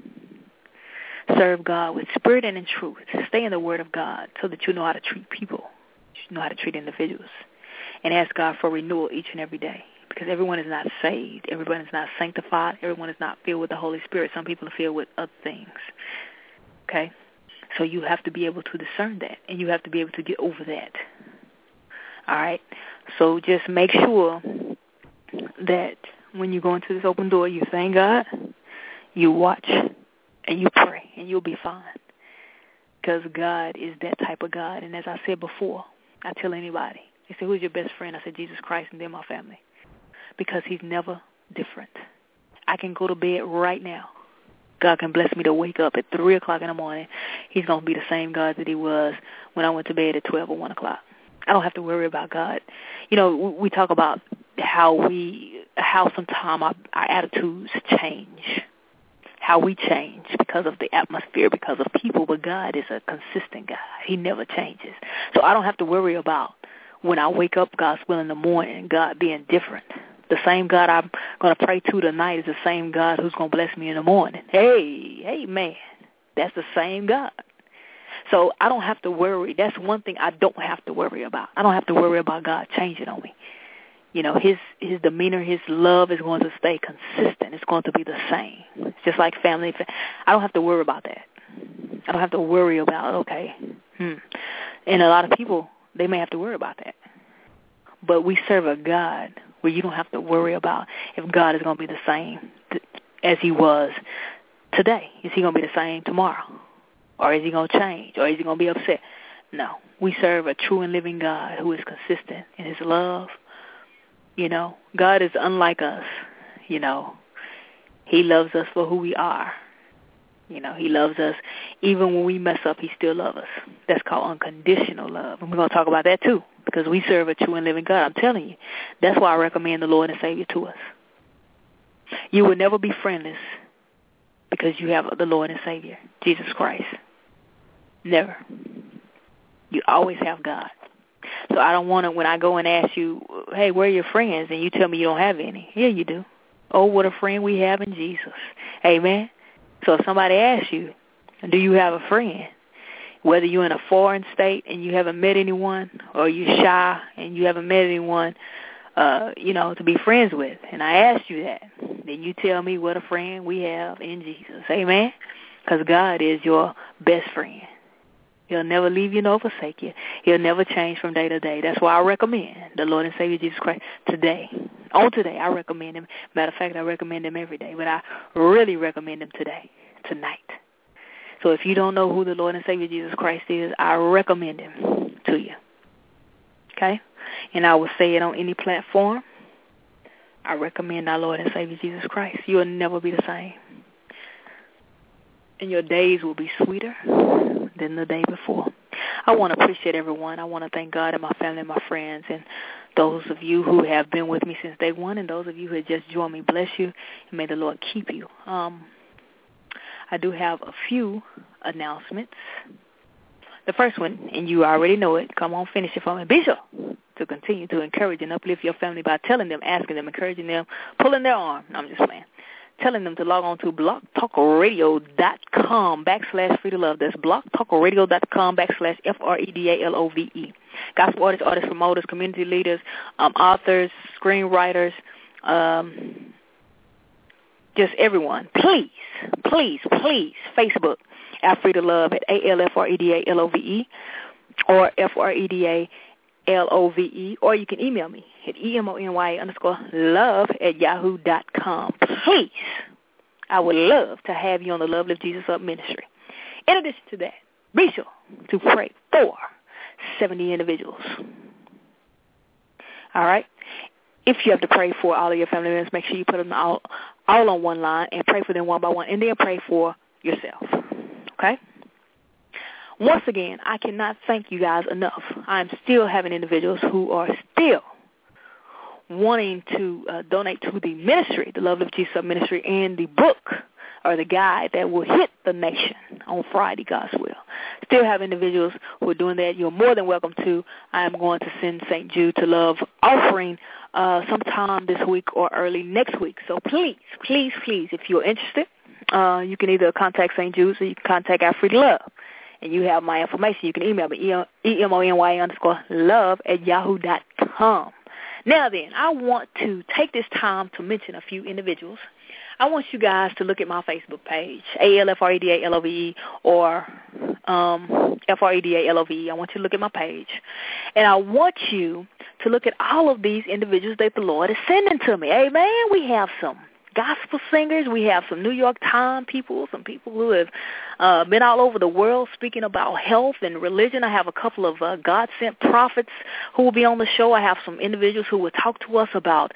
Serve God with spirit and in truth. Stay in the Word of God so that you know how to treat people. You know how to treat individuals. And ask God for renewal each and every day. Because everyone is not saved. Everyone is not sanctified. Everyone is not filled with the Holy Spirit. Some people are filled with other things. Okay? So you have to be able to discern that. And you have to be able to get over that. All right? So just make sure that when you go into this open door, you thank God, you watch, and you pray, and you'll be fine. Because God is that type of God. And as I said before, I tell anybody, they say, who's your best friend? I said, Jesus Christ, and then my family. Because he's never different. I can go to bed right now. God can bless me to wake up at 3 o'clock in the morning. He's going to be the same God that he was when I went to bed at 12 or 1 o'clock. I don't have to worry about God. We talk about how sometimes our attitudes change, how we change because of the atmosphere, because of people, but God is a consistent God. He never changes. So I don't have to worry about when I wake up, God's will, in the morning, God being different. The same God I'm going to pray to tonight is the same God who's going to bless me in the morning. Hey, man, that's the same God. So I don't have to worry. That's one thing I don't have to worry about. I don't have to worry about God changing on me. His demeanor, his love is going to stay consistent. It's going to be the same. It's just like family. I don't have to worry about that. I don't have to worry about, And a lot of people, they may have to worry about that. But we serve a God where you don't have to worry about if God is going to be the same as he was today. Is he going to be the same tomorrow? Or is he going to change? Or is he going to be upset? No. We serve a true and living God who is consistent in his love. God is unlike us. He loves us for who we are. He loves us. Even when we mess up, he still loves us. That's called unconditional love. And we're going to talk about that too, because we serve a true and living God. I'm telling you. That's why I recommend the Lord and Savior to us. You will never be friendless because you have the Lord and Savior, Jesus Christ. Never. You always have God. So I don't want to, when I go and ask you, hey, where are your friends? And you tell me you don't have any. Yeah, you do. Oh, what a friend we have in Jesus. Amen. So if somebody asks you, do you have a friend? Whether you're in a foreign state and you haven't met anyone, or you're shy and you haven't met anyone, to be friends with, and I asked you that, then you tell me what a friend we have in Jesus. Amen? Because God is your best friend. He'll never leave you nor forsake you. He'll never change from day to day. That's why I recommend the Lord and Savior Jesus Christ today. On today, I recommend him. Matter of fact, I recommend him every day, but I really recommend him today, tonight. So if you don't know who the Lord and Savior Jesus Christ is, I recommend him to you. Okay? And I will say it on any platform. I recommend our Lord and Savior Jesus Christ. You will never be the same. And your days will be sweeter than the day before. I want to appreciate everyone. I want to thank God and my family and my friends and those of you who have been with me since day one and those of you who have just joined me. Bless you, and may the Lord keep you. I do have a few announcements. The first one, and you already know it, come on, finish it for me. Be sure to continue to encourage and uplift your family by telling them, asking them, encouraging them, pulling their arm. No, I'm just playing. Telling them to log on to blogtalkradio.com/freedolove. That's blogtalkradio.com/FREDALOVE. Gospel artists, artist promoters, community leaders, authors, screenwriters, just everyone. Please, Facebook, Alfreda at ALFREDALOVE or FREDALOVE, or you can email me at EMONY_love@yahoo.com. Please, I would love to have you on the Love Lift Jesus Up ministry. In addition to that, be sure to pray for 70 individuals. All right? If you have to pray for all of your family members, make sure you put them all on one line and pray for them one by one, and then pray for yourself. Okay? Once again, I cannot thank you guys enough. I'm still having individuals who are still wanting to donate to the ministry, the Love Lift Jesus Ministry, and the book or the guide that will hit the nation on Friday, God's will. Still have individuals who are doing that. You're more than welcome to. I am going to send St. Jude to Love offering sometime this week or early next week. So please, if you're interested, you can either contact St. Jude or you can contact Alfreda Love. And you have my information. You can email me, EMONY_love@yahoo.com. Now then, I want to take this time to mention a few individuals. I want you guys to look at my Facebook page, ALFREDALOVE or FREDALOVE. I want you to look at my page. And I want you to look at all of these individuals that the Lord is sending to me. Amen. We have some gospel singers. We have some New York Times people, some people who have been all over the world speaking about health and religion. I have a couple of God-sent prophets who will be on the show. I have some individuals who will talk to us about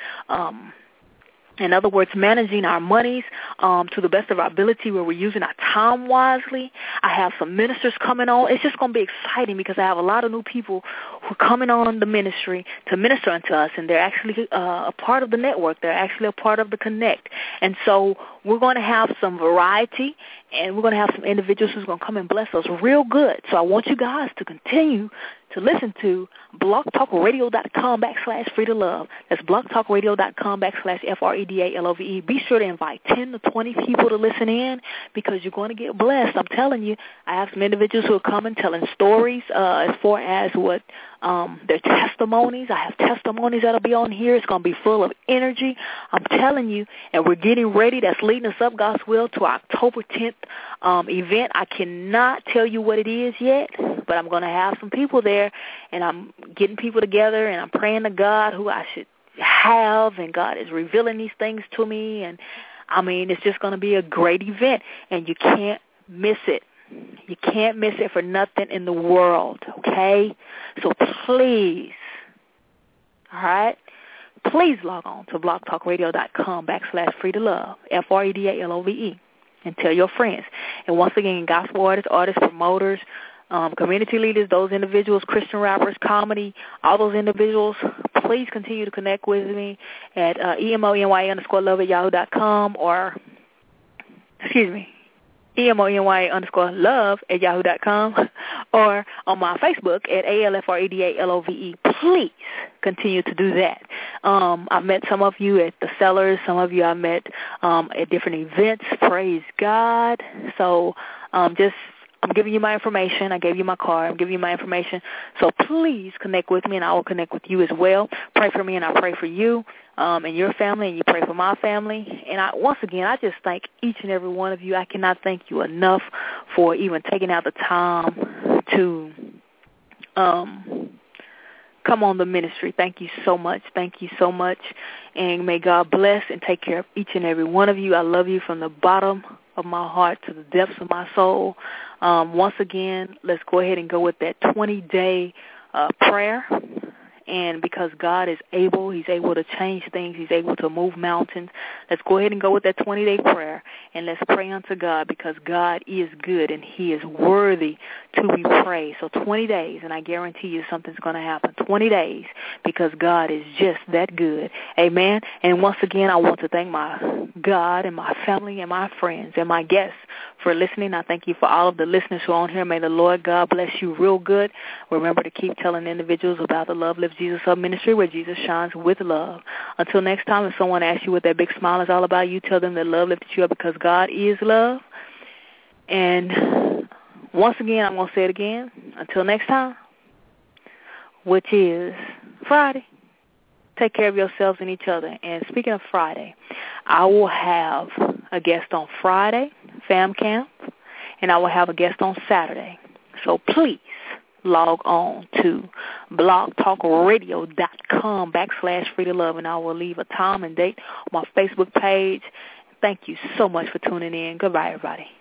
in other words, managing our monies to the best of our ability where we're using our time wisely. I have some ministers coming on. It's just going to be exciting because I have a lot of new people who are coming on the ministry to minister unto us, and they're actually a part of the network. They're actually a part of the Connect. And so we're going to have some variety, and we're going to have some individuals who's going to come and bless us real good. So I want you guys to continue to listen to blogtalkradio.com/freedolove. That's blogtalkradio.com/FREDALOVE. Be sure to invite 10 to 20 people to listen in because you're going to get blessed. I'm telling you, I have some individuals who are coming telling stories as far as what their testimonies. I have testimonies that'll be on here. It's going to be full of energy. I'm telling you, and we're getting ready. That's leading us up, God's will, to October 10th event. I cannot tell you what it is yet, but I'm going to have some people there, and I'm getting people together, and I'm praying to God who I should have, and God is revealing these things to me, and I mean, it's just going to be a great event, and you can't miss it. You can't miss it for nothing in the world, okay? So please, all right, please log on to blogtalkradio.com/freedolove, FREDALOVE, and tell your friends. And once again, gospel artists, promoters, community leaders, those individuals, Christian rappers, comedy, all those individuals, please continue to connect with me at EMONY_love@yahoo.com or, EMONY_love@yahoo.com or on my Facebook at ALFREDALOVE. Please continue to do that. I've met some of you at the Cellars. Some of you I met at different events. Praise God. So I'm giving you my information. I gave you my card. I'm giving you my information. So please connect with me, and I will connect with you as well. Pray for me, and I pray for you and your family, and you pray for my family. And once again, I just thank each and every one of you. I cannot thank you enough for even taking out the time to come on the ministry. Thank you so much. Thank you so much. And may God bless and take care of each and every one of you. I love you from the bottom of my heart, to the depths of my soul. Once again, let's go ahead and go with that 20-day prayer. And because God is able, he's able to change things. He's able to move mountains. Let's go ahead and go with that 20-day prayer. And let's pray unto God, because God is good and he is worthy to be praised. So 20 days, and I guarantee you something's going to happen. 20 days, because God is just that good. Amen. And once again, I want to thank my God and my family and my friends and my guests for listening. I thank you for all of the listeners who are on here. May the Lord God bless you real good. Remember to keep telling individuals about the Love Lifts Jesus Up ministry, where Jesus shines with love. Until next time, if someone asks you what that big smile is all about, you tell them that love lifted you up because God is love. And once again, I'm going to say it again. Until next time, which is Friday. Take care of yourselves and each other. And speaking of Friday, I will have a guest on Friday, Fam Camp, and I will have a guest on Saturday. So please log on to blogtalkradio.com/freetolove, and I will leave a time and date on my Facebook page. Thank you so much for tuning in. Goodbye, everybody.